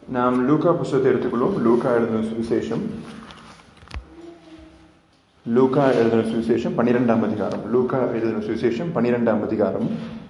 நாம் லூக்கா புத்தகத்தை எடுத்துக்கொள்வோம். லூக்கா எழுதின சுவிசேஷம் 12ஆம் அதிகாரம். லூக்கா எழுதின சுவிசேஷம் 12ஆம் அதிகாரம்.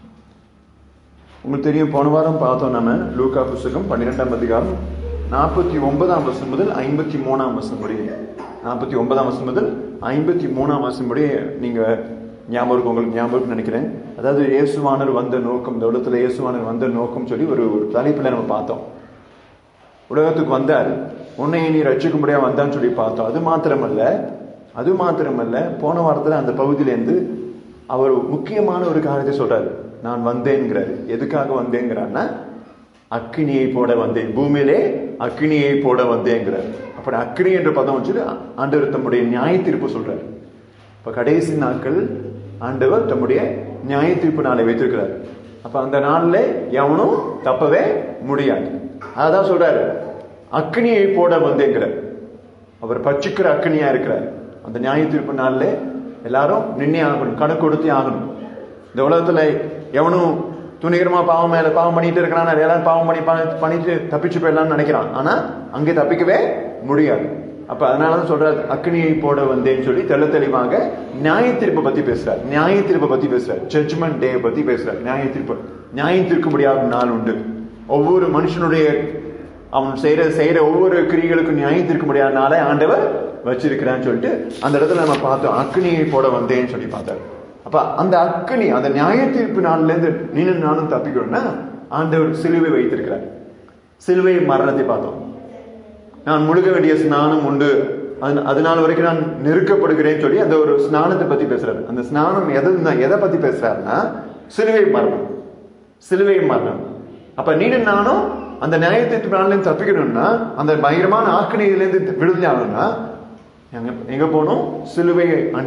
உங்களுக்கு தெரியும், போன வாரம் பார்த்தோம் நம்ம லூக்கா புத்தகம் 12ஆம் அதிகாரம் 49ஆம் வசனம் முதல் 53ஆம் வசனம் முடிய. 49ஆம் வசனம் முதல் 53ஆம் வசனம் முடிய நீங்க உங்களுக்கு ஞாபகம் நினைக்கிறேன். அதாவது இயேசுவானர் வந்த நோக்கம், இந்த உலகத்துல இயேசுவானர் வந்த நோக்கம் சொல்லி ஒரு தலைப்புல நம்ம பார்த்தோம். உலகத்துக்கு வந்தார், உன்னை நீ ரட்சிக்கும்படியா வந்தான்னு சொல்லி பார்த்தோம். அது மாத்திரமல்ல போன வாரத்துல அந்த பகுதியிலேருந்து அவர் முக்கியமான ஒரு காரியத்தை சொல்றாரு. நான் வந்தேங்கிறாரு. எதுக்காக வந்தேங்கிறாருன்னா, அக்கினியை போட வந்தேன், பூமியிலே அக்கினியை போட வந்தேங்கிறார். அப்படி அக்கினி என்ற பதம் வச்சு ஆண்டவர் தம்முடைய நியாய தீர்ப்பு சொல்றாரு. இப்ப கடைசி நாட்கள் ஆண்டவர் தம்முடைய நியாய தீர்ப்பு நாளை வைத்திருக்கிறார். அப்ப அந்த நாள்ல எவனும் தப்பவே முடியாது. அதான் சொல்றாரு, அக்கினியை போட வந்தேங்கிறார். அவர் பட்சிக்கிற அக்கினியா இருக்கிறார். அந்த நியாய தீர்ப்பு நாள்ல எல்லாரும் நின்னே ஆகணும், கணக்கு கொடுத்தே ஆகணும். இந்த உலகத்துல எவனும் துணிகரமா பாவம் பண்ணிட்டு இருக்கிறான். எல்லாரும் பாவம் பண்ணிட்டு தப்பிச்சு போயிடலாம்னு நினைக்கிறான். ஆனா அங்கே தப்பிக்கவே முடியாது. அப்ப அதனாலதான் சொல்றாரு, அக்னியை போட வந்தேன்னு சொல்லி தெளிவாக நியாய தீர்ப்பை பத்தி பேசுறார். ஜட்ஜ்மெண்ட் டே பத்தி பேசுறார். நியாயம் தீர்க்க முடியாத நாள் உண்டு. ஒவ்வொரு மனுஷனுடைய அவன் செய்யற ஒவ்வொரு கிரியைகளுக்கும் நியாயம் தீர்க்க முடியாத நாளை ஆண்டவர் வச்சிருக்கிறான்னு சொல்லிட்டு அந்த இடத்துல நம்ம பார்த்தோம். அக்னியை போட வந்தேன்னு சொல்லி பார்த்தாரு. அப்ப அந்த அக்னி, அந்த நியாய தீர்ப்பு நாள்ல இருந்து நீனும் நானும் தப்பிக்கணும்னா ஆண்டவர் சிலுவை வைத்திருக்கிறார். சிலுவை மரணத்தை பார்த்தோம். நான் முழுக வேண்டிய ஸ்நானம் உண்டு, அதனால வரைக்கும் நான் நெருக்கப்படுகிறேன்னு சொல்லி அந்த ஒரு ஸ்நானத்தை பத்தி பேசுறாரு. அந்த ஸ்நானம் எதை பத்தி பேசுறாருன்னா, சிலுவை மரணம். அப்ப நீனும் நானும் அந்த நியாய தீர்ப்பு நாள்ல இருந்து தப்பிக்கணும்னா, அந்த பயங்கரமான ஆக்கினியில இருந்து விடுதலை ஆகணும்னா எங்க போனோம்? சிலுவை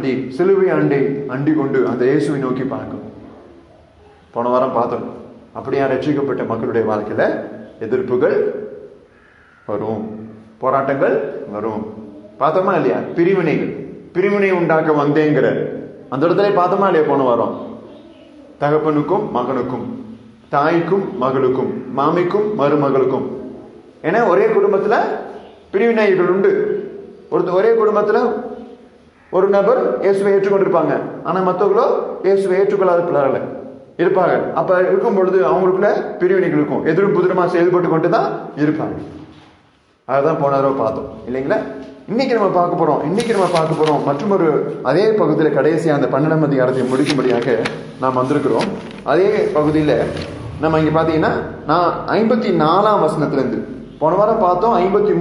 அண்டி கொண்டு அந்த இயேசுவை நோக்கி பார்க்கணும். போன வாரம் பார்த்தோம். அப்படியா ரட்சிக்கப்பட்ட மக்களுடைய வாழ்க்கையில எதிர்ப்புகள் வரும், போராட்டங்கள் வரும். பார்த்தோமா இல்லையா? பிரிவினை உண்டாக்க வந்தேங்கிற அந்த இடத்துல பார்த்தோமா இல்லையா? போன வாரம் தகப்பனுக்கும் மகனுக்கும், தாய்க்கும் மகளுக்கும், மாமிக்கும் மருமகளுக்கும், ஏன்னா ஒரே குடும்பத்துல பிரிவினைகள் உண்டு. ஒரே குடும்பத்துல ஒரு நபர் இயேசுவை ஏற்றுக்கொண்டிருப்பாங்க, ஆனா மற்றவங்களோ இயேசுவை ஏற்றுக்கொள்ளாத பிள்ளைகள் இருப்பாங்க. அப்ப இருக்கும் பொழுது அவங்களுக்குள்ள பிரிவினைகள் இருக்கும், எதிரும் புதிரமா செயல்பட்டு கொண்டுதான் இருப்பாங்க. அதுதான் போன தடவை பார்த்தோம் இல்லைங்களா? இன்னைக்கு நம்ம பார்க்க போறோம் மற்றும் ஒரு அதே பகுதியில கடைசியா அந்த 12ஆம் அதிகாரத்தை முடிக்கும்படியாக நாம் வந்திருக்கிறோம். அதே பகுதியில நம்ம இங்க பாத்தீங்கன்னா, நான் 54ஆம் வசனத்துல இருந்து போன வாரம் பார்த்தோம்.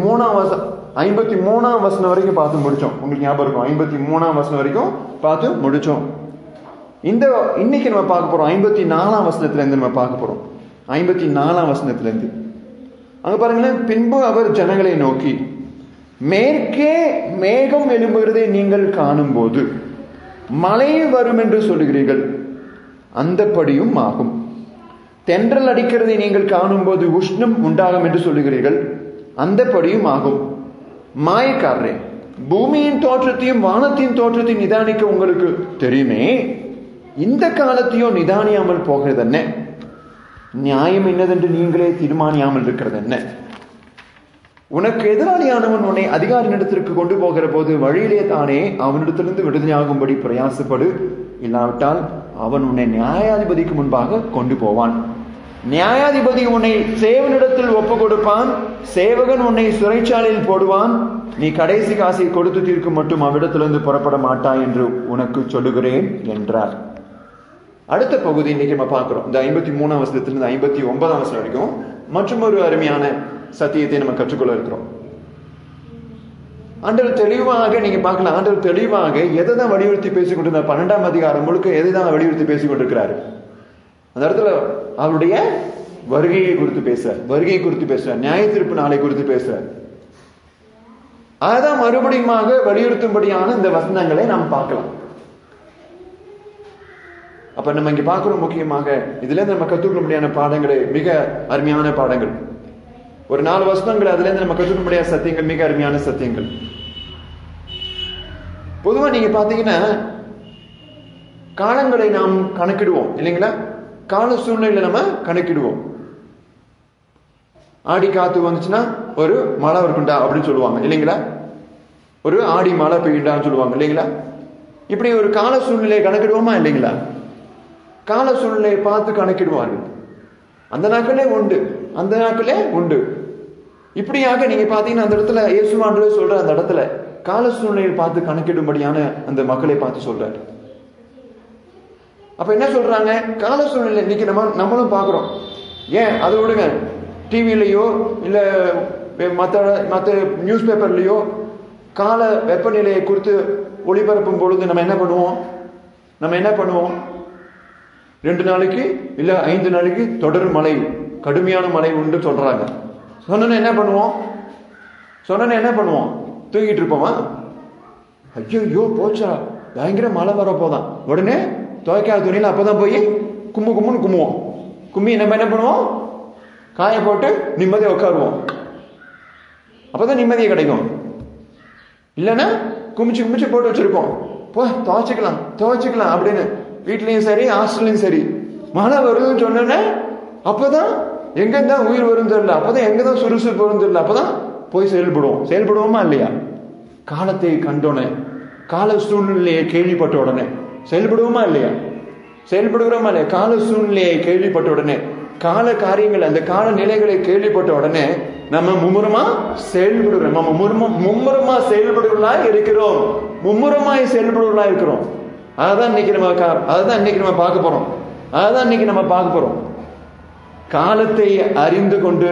53ஆம் வசனம் வரைக்கும் பார்த்து முடிச்சோம். உங்களுக்கு ஞாபகம் இருக்கும், 53ஆம் வசனம் வரைக்கும் பார்த்து முடிச்சோம். இன்னைக்கு நம்ம பார்க்க போறோம் 54ஆம் வசனத்துல இருந்து நம்ம பார்க்க போறோம். 54ஆம் வசனத்துல இருந்து அங்க பாருங்களேன். பின்பு அவர் ஜனங்களை நோக்கி, மேற்கே மேகம் எழும்புகிறதை நீங்கள் காணும் போது மழை வரும் என்று சொல்லுகிறீர்கள், அந்தப்படியும் ஆகும். தென்றல் அடிக்கிறதை நீங்கள் காணும் போது உஷ்ணம் உண்டாகும் என்று சொல்லுகிறீர்கள், அந்தப்படியும் ஆகும். மாயக்காரரே, பூமியின் தோற்றத்தையும் வானத்தின் தோற்றத்தையும் நிதானிக்க உங்களுக்கு தெரியுமே, இந்த காலத்தையோ நிதானியாமல் போகிறது என்ன? நியாயம் என்னதென்று நீங்களே தீர்மானியாமல் இருக்கிறது என்ன? உனக்கு எதிராளியானவன் உன்னை அதிகாரியிடத்திற்கு கொண்டு போகிற போது வழியிலே தானே அவனிடத்திலிருந்து விடுதலையாகும்படி பிரயாசப்படு, இல்லாவிட்டால் அவன் உன்னை நியாயாதிபதிக்கு முன்பாக கொண்டு போவான். நியாயாதிபதி உன்னை சேவனிடத்தில் ஒப்பு கொடுப்பான், சேவகன் உன்னை சிறைச்சாலையில் போடுவான். நீ கடைசி காசை கொடுத்து தீர்க்கும் மட்டும் அவ்விடத்திலிருந்து புறப்பட மாட்டாய் என்று உனக்கு சொல்லுகிறேன் என்றார். அடுத்த பகுதி இன்னைக்கு நம்ம பார்க்கிறோம். இந்த 53ஆம் வசனத்திலிருந்து 59ஆம் வசனம் வரைக்கும் மற்றும் ஒரு அருமையான சத்தியத்தை நம்ம கற்றுக்கொள்ள இருக்கிறோம். ஆண்டவர் தெளிவாக நீங்க பார்க்கலாம், ஆண்டவர் தெளிவாக எதை தான் வலியுறுத்தி பேசிக் கொண்டிருந்தார். 12ஆம் அதிகாரம் முழுக்க எதை தான் வலியுறுத்தி பேசிக் கொண்டிருக்கிறாரு? அந்த இடத்துல அவருடைய வருகையை குறித்து பேசுறார், நியாய தீர்ப்பு நாளை குறித்து பேசுறார். அதான் மறுபடியும் வலியுறுத்தும்படியான இந்த வசனங்களை நாம் பார்க்கலாம். அப்ப நம்ம இங்க பார்க்கிறோம், முக்கியமாக இதுல இருந்து நம்ம கத்துக்க முடியாத பாடங்கள், மிக அருமையான பாடங்கள். ஒரு 4 வசனங்கள் அதுல இருந்து நம்ம கத்துக்க முடியாத சத்தியங்கள், மிக அருமையான சத்தியங்கள். பொதுவா நீங்க பாத்தீங்கன்னா காலங்களை நாம் கணக்கிடுவோம் இல்லைங்களா? கால சூழ்நிலையில நம்ம கணக்கிடுவோம். ஆடி காத்து வந்துச்சுன்னா ஒரு மழை இருக்குண்டா அப்படின்னு சொல்லுவாங்க இல்லைங்களா? ஒரு ஆடி மழை பெய்யுண்டான்னு சொல்லுவாங்க இல்லைங்களா? இப்படி ஒரு கால சூழ்நிலையை கணக்கிடுவோமா இல்லைங்களா? கால சூழ்நிலையை பார்த்து கணக்கிடுவார்கள். அந்த நாட்களே உண்டு, அந்த நாட்களே உண்டு. இப்படியாக நீங்க பாத்தீங்கன்னா அந்த இடத்துல இயேசுவாண்டவர் சொல்ற அந்த இடத்துல கால சூழ்நிலையை பார்த்து கணக்கிடும்படியான அந்த மக்களை பார்த்து சொல்றாரு. அப்ப என்ன சொல்றாங்க? கால சூழ்நிலை இன்னைக்கு நம்மளும் பாக்குறோம். ஏன் அதை விடுங்க, டிவிலையோ இல்ல மற்ற நியூஸ் பேப்பர்லயோ கால வெப்பநிலையை குறித்து ஒளிபரப்பும் பொழுது நம்ம என்ன பண்ணுவோம்? 2 நாளைக்கு இல்ல 5 நாளைக்கு தொடர் மழை, கடுமையான மழை உண்டு சொல்றாங்க. சொன்ன என்ன பண்ணுவோம்? தூங்கிட்டு இருப்போமா? ஐயோ போச்சா, பயங்கர மழை வரப்போதான், உடனே துவைக்காத துணியில அப்பதான் போய் கும்முன்னு கும்முவோம். கும்மி நம்ம என்ன பண்ணுவோம்? காய போட்டு நிம்மதியை உட்காருவோம். அப்பதான் நிம்மதியை கிடைக்கும். இல்லைன்னா குமிச்சு போட்டு வச்சிருக்கோம், போ துவைச்சிக்கலாம் அப்படின்னு. வீட்லயும் சரி ஹாஸ்டல்லையும் சரி மழை வருதுன்னு சொன்னோன்னே அப்பதான் எங்கதான் உயிர் வரும் தெரியல, அப்பதான் எங்கதான் சுறுசுறுப்பு வரும் தெரியல, அப்பதான் போய் செயல்படுவோமா இல்லையா? காலத்தை கண்டோனே, கால சூழ்நிலையை கேள்விப்பட்ட உடனே செயல்படுவோமா இல்லையா? கால சூழ்நிலையை கேள்விப்பட்ட உடனே, கால காரியங்கள், அந்த கால நிலைகளை கேள்விப்பட்ட உடனே நம்ம மும்முரமா செயல்படுவர்களாய் இருக்கிறோம். அதுதான் இன்னைக்கு நம்ம பார்க்க போறோம். காலத்தை அறிந்து கொண்டு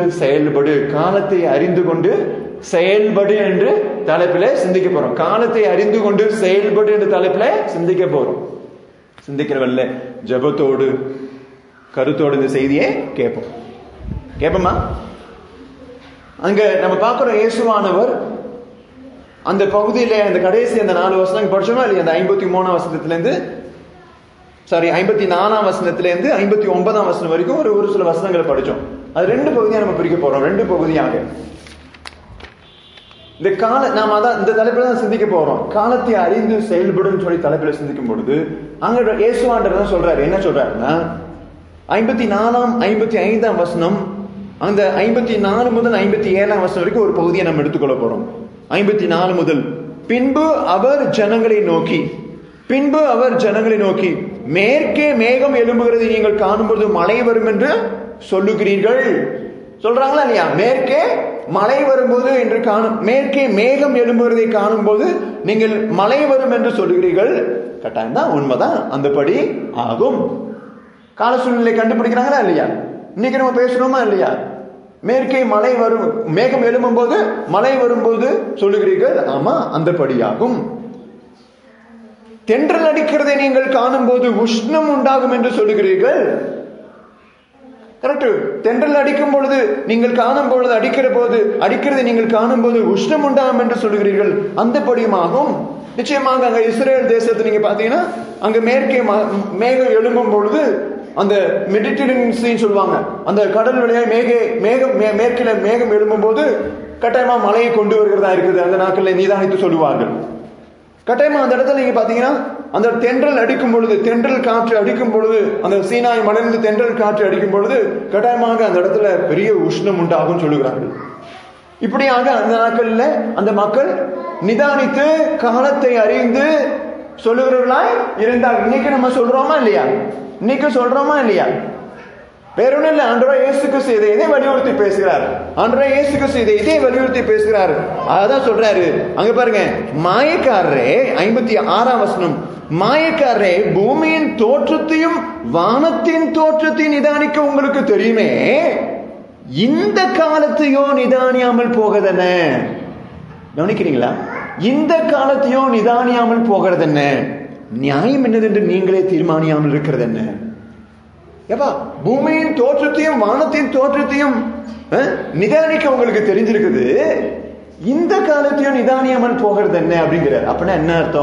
செயல்படு என்று தலைப்பில சிந்திக்க போறோம். காலத்தை அறிந்து கொண்டு செயல்படு என்று தலைப்பில சிந்திக்க போறோம். சிந்திக்கிறவல்ல ஜெபத்தோடு கருத்தோடு இந்த செய்தியை கேட்போமா? அங்க நம்ம பார்க்கிறோம், இயேசுவானவர் அந்த பகுதியில அந்த கடைசி அந்த 4 வசனம் படிச்சோமா இல்லையா? அந்த 53ஆம் வசனத்திலிருந்து 54ஆம் வசனத்திலிருந்து 59ஆம் வசனம் வரைக்கும் ஒரு சில வசனங்களை படிச்சோம். அது 2 பகுதியா நம்ம பிரிக்க போறோம். 2 பகுதியாக இந்த நாம அதான் இந்த தலைப்பில தான் சிந்திக்க போறோம். காலத்தை அறிந்து செயல்படும் சொல்லி தலைப்பில சிந்திக்கும் பொழுது அங்க இயேசுவாண்டவர் தான் சொல்றாரு. என்ன சொல்றாருன்னா 54ஆம் 55ஆம் வசனம், அந்த 54 முதல் 57ஆம் வசனம் வரைக்கும் ஒரு பகுதியை நம்ம எடுத்துக்கொள்ள போறோம். 54 முதல், பின்பு அவர் ஜனங்களை நோக்கி மேற்கே மேகம் எழும்புகிறது நீங்கள் காணும்போது மழை வரும் என்று சொல்லுகிறீர்கள். சொல்றாங்களா இல்லையா? மேற்கே மழை வரும்போது மேற்கே மேகம் எழும்புகிறதை காணும் போது நீங்கள் மழை வரும் என்று சொல்லுகிறீர்கள். கட்டாயம் தான், உண்மைதான், அந்தபடி ஆகும். கால சூழ்நிலை கண்டுபிடிக்கிறாங்களா இல்லையா? இன்னைக்கு நம்ம பேசுறோமா இல்லையா? மேற்கே மழை வரும், மேகம் எழும்பும் போது மழை வரும்போது சொல்லுகிறீர்கள், ஆமா அந்தபடியாகும். தென்றல் அடிக்கிறதை நீங்கள் காணும் போது உஷ்ணம் உண்டாகும் என்று சொல்லுகிறீர்கள். கரெக்ட். தென்றல் அடிக்கும் பொழுது நீங்கள் காணும் பொழுது அடிக்கிறதை நீங்கள் காணும் போது உஷ்ணம் உண்டாகும் என்று சொல்லுகிறீர்கள், அந்தபடியுமாகும். நிச்சயமாக அங்க இஸ்ரேல் தேசத்தை நீங்க பாத்தீங்கன்னா அங்க மேற்கே மேகம் எழும்பும் பொழுது அந்த மெடிட்டரேனியன் சீன்னு சொல்லுவாங்க, அந்த கடல் வழியாக மேற்கில மேகம் எழும்பும் போது கட்டாயமா மழையை கொண்டு வருகிறதா இருக்குது. அந்த நாட்களில் நிதானித்து சொல்லுவார்கள். கட்டாயமா அந்த இடத்துல நீங்க பாத்தீங்கன்னா அந்த தென்றல் அடிக்கும் பொழுது, தென்றல் காற்று அடிக்கும் பொழுது, அந்த சீனாய் மலையிலிருந்து தென்றல் காற்று அடிக்கும் பொழுது கட்டாயமாக அந்த இடத்துல பெரிய உஷ்ணம் உண்டாகும் சொல்லுகிறார்கள். இப்படியாக அந்த நாட்கள்ல அந்த மக்கள் நிதானித்து காலத்தை அறிந்து சொல்லுகிறவர்களாய் இருந்தார்கள். இன்னைக்கு நம்ம சொல்றோமா இல்லையா? வேற ஒன்றும் இல்லை. ஆண்டவராகிய இயேசு கிறிஸ்து இதை வலியுறுத்தி பேசுகிறார். அதான் சொல்றாரு. அங்க பாருங்க, மாயக்காரரே, 56ஆம் வசனம், மாயக்காரரே, பூமியின் தோற்றத்தையும் வானத்தின் தோற்றத்தையும் நிதானிக்க உங்களுக்கு தெரியுமே, இந்த காலத்தையோ நிதானியாமல் போகிறதென்ன? கவனிக்கிறீங்களா? இந்த காலத்தையோ நிதானியாமல் போகிறதென்ன? நியாயம் என்னதென்று நீங்களே தீர்மானியாமல் இருக்கிறது என்ன? ஏப்பா, பூமியின் தோற்றத்தையும் வானத்தின் தோற்றத்தையும் நிதானிக்க உங்களுக்கு தெரிஞ்சிருக்குது, இந்த காலத்தையும் நிதானியாமல் போகிறது என்ன அப்படிங்கிறார். அப்படின்னா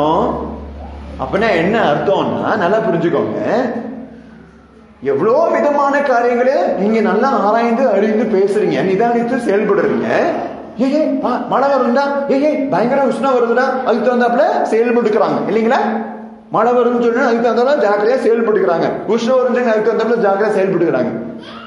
என்ன அர்த்தம்னா நல்லா புரிஞ்சுக்கோங்க. எவ்வளோ விதமான காரியங்களே நீங்க நல்லா ஆராய்ந்து அறிந்து பேசுறீங்க, நிதானித்து செயல்படுறீங்க. மழை வருதுடா, பயங்கர உஷ்ணம் வருதுடா, அதுக்கு தகுந்தாப்புல செயல்பட்டுக்கிறாங்க இல்லைங்களா? மழை வரும்னு சொன்னா அதுக்கு தகுந்தாப்புல ஜாக்கிரதையா செயல்பட்டுக்கிறாங்க. உஷ்ணம் வரும்னு அதுக்கு தகுந்தாப்புல ஜாக்கிரதையா செயல்பட்டுக்கிறாங்க.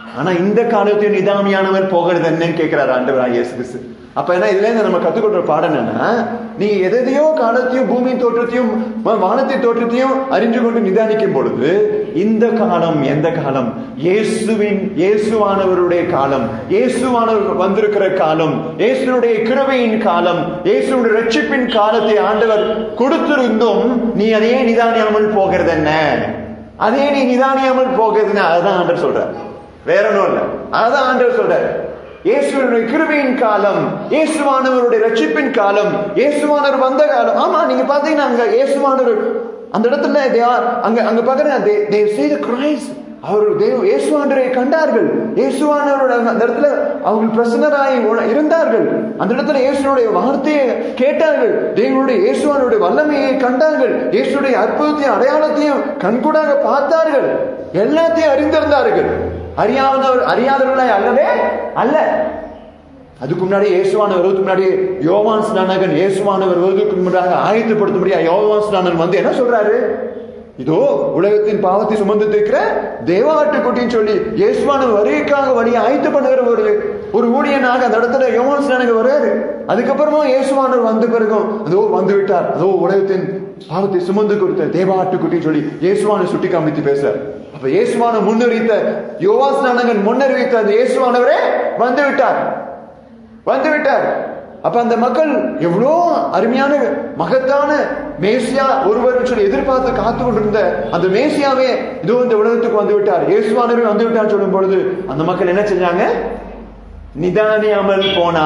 ஆனா இந்த காலத்தையும் நிதானியானவர் போகிறது என்னன்னு கேட்கிறாரு ஆண்டவராகிய இயேசு கிறிஸ்து. அப்ப என்ன இதுல இருந்து நம்ம கத்துக்கொள்ற பாடம் என்னன்னா, நீ எதையோ காலத்தையும் பூமியின் தோற்றத்தையும் வானத்தின் தோற்றத்தையும் அறிஞ்சு கொண்டு நிதானிக்கும் பொழுது இந்த காலம் எந்த காலம்? இயேசுவானவருடைய காலம், இயேசுவானவர் வந்திருக்கிற காலம், இயேசுடைய கிருபையின் காலம், இயேசுடைய ரட்சிப்பின் காலத்தை ஆண்டவர் கொடுத்திருந்தும் நீ அதையே நிதானியாமல் போகிறது என்ன? அதே நீ நிதானியாமல் போகிறதுன்னு அதுதான் ஆண்டவர் சொல்றார், வேற ஒன்றும் இல்லை. அதுதான் ஆண்டவர் சொல்றார். இயேசுடைய கிருபையின் காலம், இயேசுவானவருடைய ரட்சிப்பின் காலம், இயேசுவானவர் வந்த காலம். ஆமா, நீங்க பாத்தீங்கன்னா அங்க இயேசுவானவர் அந்த இடத்துல அங்க பாக்குறேன் அவர் இயேசுவானவரை கண்டார்கள். இயேசுவானவரோட அந்த இடத்துல அவங்க பிரசன்னராய் இருந்தார்கள். அந்த இடத்துல இயேசுடைய வார்த்தையை கேட்டார்கள். தேவனுடைய இயேசுவானவருடைய வல்லமையை கண்டார்கள். இயேசுடைய அற்புதத்தையும் அடையாளத்தையும் கண்கூடாக பார்த்தார்கள். எல்லாத்தையும் அறிந்திருந்தார்கள். அறியாதவர்களாய் அல்லவே அல்ல. அதுக்கு முன்னாடி இயேசுவானவர் வருவதுக்கு முன்னாடி யோவான் ஸ்நானகன் இயேசுவானவர் வருவதற்கு முன்னாடி ஆயத்தப்படுத்தும்படியா யோவான் ஸ்நானகன் வந்து என்ன சொல்றாரு? இதோ உலகத்தின் பாவத்தை சுமந்து இருக்கிற தேவாட்டுக்குட்டின்னு சொல்லி இயேசுவானவர் வருகைக்காக வழியை ஆயத்து பண்ணுகிற ஒரு ஊழியனாக அந்த இடத்துல யோவான் ஸ்நானகன் வர்றாரு. அதுக்கப்புறமா இயேசுவானவர் வந்த பிறகும் அதோ வந்து விட்டார், அதோ உலகத்தின் பாவத்தை சுமந்து கொடுத்த தேவாட்டுக்குட்டின்னு சொல்லி இயேசுவானவர் சுட்டி காமித்து பேசுறார். அப்ப இயேசுவான முன்னறிவித்த யோவான் ஸ்நானகன் முன்னறிவித்த அந்த இயேசுவானவரே வந்து விட்டார். அப்ப அந்த மக்கள் எவ்வளோ அருமையான மகத்தான மேசியா ஒருவர் சொல்லி எதிர்பார்த்து காத்து கொண்டிருந்த அந்த மேசியாவே இதோ இந்த உலகத்துக்கு வந்து விட்டார், இயேசுவானவரே வந்து விட்டார் சொல்லும் பொழுது அந்த மக்கள் என்ன செஞ்சாங்க? நிதானியாமல்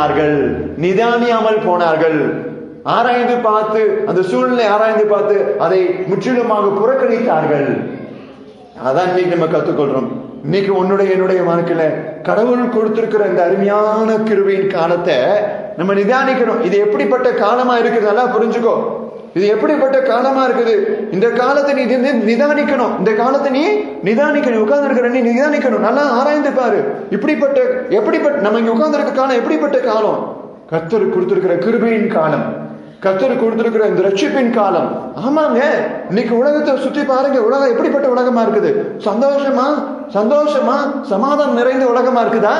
போனார்கள். ஆராய்ந்து பார்த்து அந்த சூழ்நிலை ஆராய்ந்து பார்த்து அதை முற்றிலுமாக புறக்கணித்தார்கள். அதான் இன்னைக்கு நம்ம கத்துக்கொள்றோம். இன்னைக்கு என்னுடைய வாழ்க்கையில கடவுள் கொடுத்திருக்கிற இந்த அருமையான கிருபையின் காலத்தை நம்ம நிதானிக்கணும். இது எப்படிப்பட்ட காலமா இருக்குது நல்லா புரிஞ்சுக்கோ. இது எப்படிப்பட்ட காலமா இருக்குது, இந்த காலத்தை நீ நிதானிக்கணும். இந்த காலத்தை நீ நிதானிக்கணும். உட்கார்ந்து இருக்கிற நீ நிதானிக்கணும். நல்லா ஆராய்ந்து பாரு. எப்படிப்பட்ட நம்ம இங்க உட்கார்ந்து இருக்க காலம் எப்படிப்பட்ட காலம்? கர்த்தர் கொடுத்திருக்கிற கிருபையின் காலம், கர்த்தர் கொடுத்திருக்கிற இந்த ரட்சிப்பின் காலம். ஆமாங்க, இன்னைக்கு உலகத்தை சுத்தி பாருங்க. உலகம் எப்படிப்பட்ட உலகமா இருக்குது? சந்தோஷமா சமாதானம் நிறைந்த உலகமா இருக்குதா?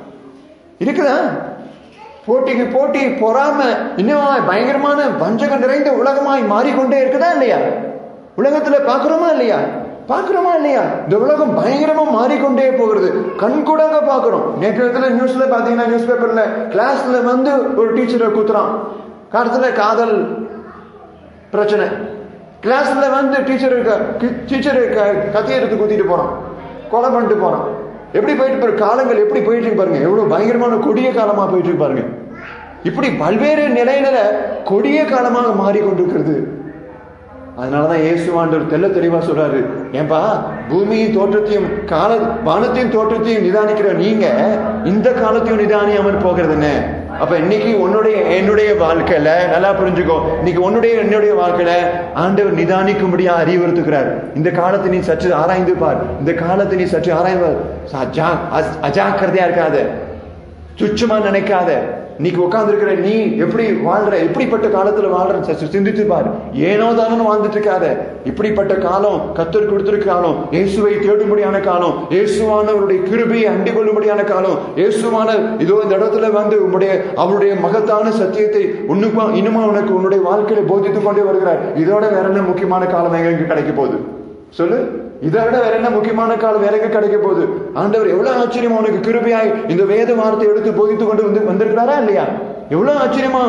போட்டிக்கு போட்டி, பொறாம, இன்னும் பயங்கரமான வஞ்சகம் நிறைந்த உலகமாய் மாறிக்கொண்டே இருக்குதா இல்லையா? உலகத்துல பாக்குறோமா இல்லையா? இந்த உலகம் பயங்கரமா மாறிக்கொண்டே போகிறது. கண்கூடாக பாக்குறோம். நேற்று நியூஸ்ல பாத்தீங்கன்னா, நியூஸ் பேப்பர்ல கிளாஸ்ல வந்து ஒரு டீச்சரை கூத்துறான். காலத்துல காதல் பிரச்சனை. கிளாஸ்ல வந்து டீச்சரு கத்தி எடுத்து குத்திட்டு போறான், கொலை பண்ணிட்டு போறான். எப்படி போயிட்டு காலங்கள் எப்படி போயிட்டு இருக்கு பாருங்க. எவ்வளவு பயங்கரமான கொடிய காலமா போயிட்டு இருக்கு பாருங்க. இப்படி பல்வேறு நிலையில கொடிய காலமாக மாறிக்கொண்டிருக்கிறது. அதனாலதான் இயேசுவாண்டவர் தெள்ள தெளிவா சொல்றாரு, ஏன்பா பூமியின் தோற்றத்தையும் வானத்தின் தோற்றத்தையும் நிதானிக்கிற நீங்க இந்த காலத்தையும் நிதானியாமல் போகிறது என்ன? அப்ப இன்னைக்கு என்னுடைய வாழ்க்கையில நல்லா புரிஞ்சுக்கோ. இன்னைக்கு என்னுடைய வாழ்க்கையில ஆண்டவர் நிதானிக்கும்படியா அறிவுறுத்துகிறார். இந்த காலத்தை நீ சற்று ஆராய்ந்து பார். இந்த காலத்தை நீ சற்று ஆராய்ந்து அஜாக்கிரதையா இருக்காத, துச்சமா நினைக்காத. இன்னைக்கு உட்கார்ந்து இருக்கிற நீ எப்படி வாழ்ற, எப்படிப்பட்ட காலத்துல வாழ்ற சிந்தித்து பாரு. ஏனோ தானோ வாழ்ந்துட்டு இருக்காத. இப்படிப்பட்ட காலம் கர்த்தர் கொடுத்திருக்க காலம், இயேசுவை தேடும்படியான காலம், இயேசுவானவருடைய கிருபையை அண்டிக் கொள்ளும்படியான காலம். இயேசுவான இதோ இந்த இடத்துல வந்து அவருடைய மகத்தான சத்தியத்தை இன்னுமா உனக்கு உன்னுடைய வாழ்க்கையில போதித்துக் கொண்டே வருகிறார். இதோட வேற என்ன முக்கியமான காலம் எங்க கிடைக்க போகுது சொல்லு? இதை விட வேற என்ன முக்கியமான காலம் வேற எங்க கிடைக்க போகுது? ஆண்டவர் எவ்வளவு ஆச்சரியமா உனக்கு கிருபையாய் இந்த வேத வார்த்தை எடுத்து போதித்துக் கொண்டு வந்திருக்கிறாரா இல்லையா? எவ்வளவு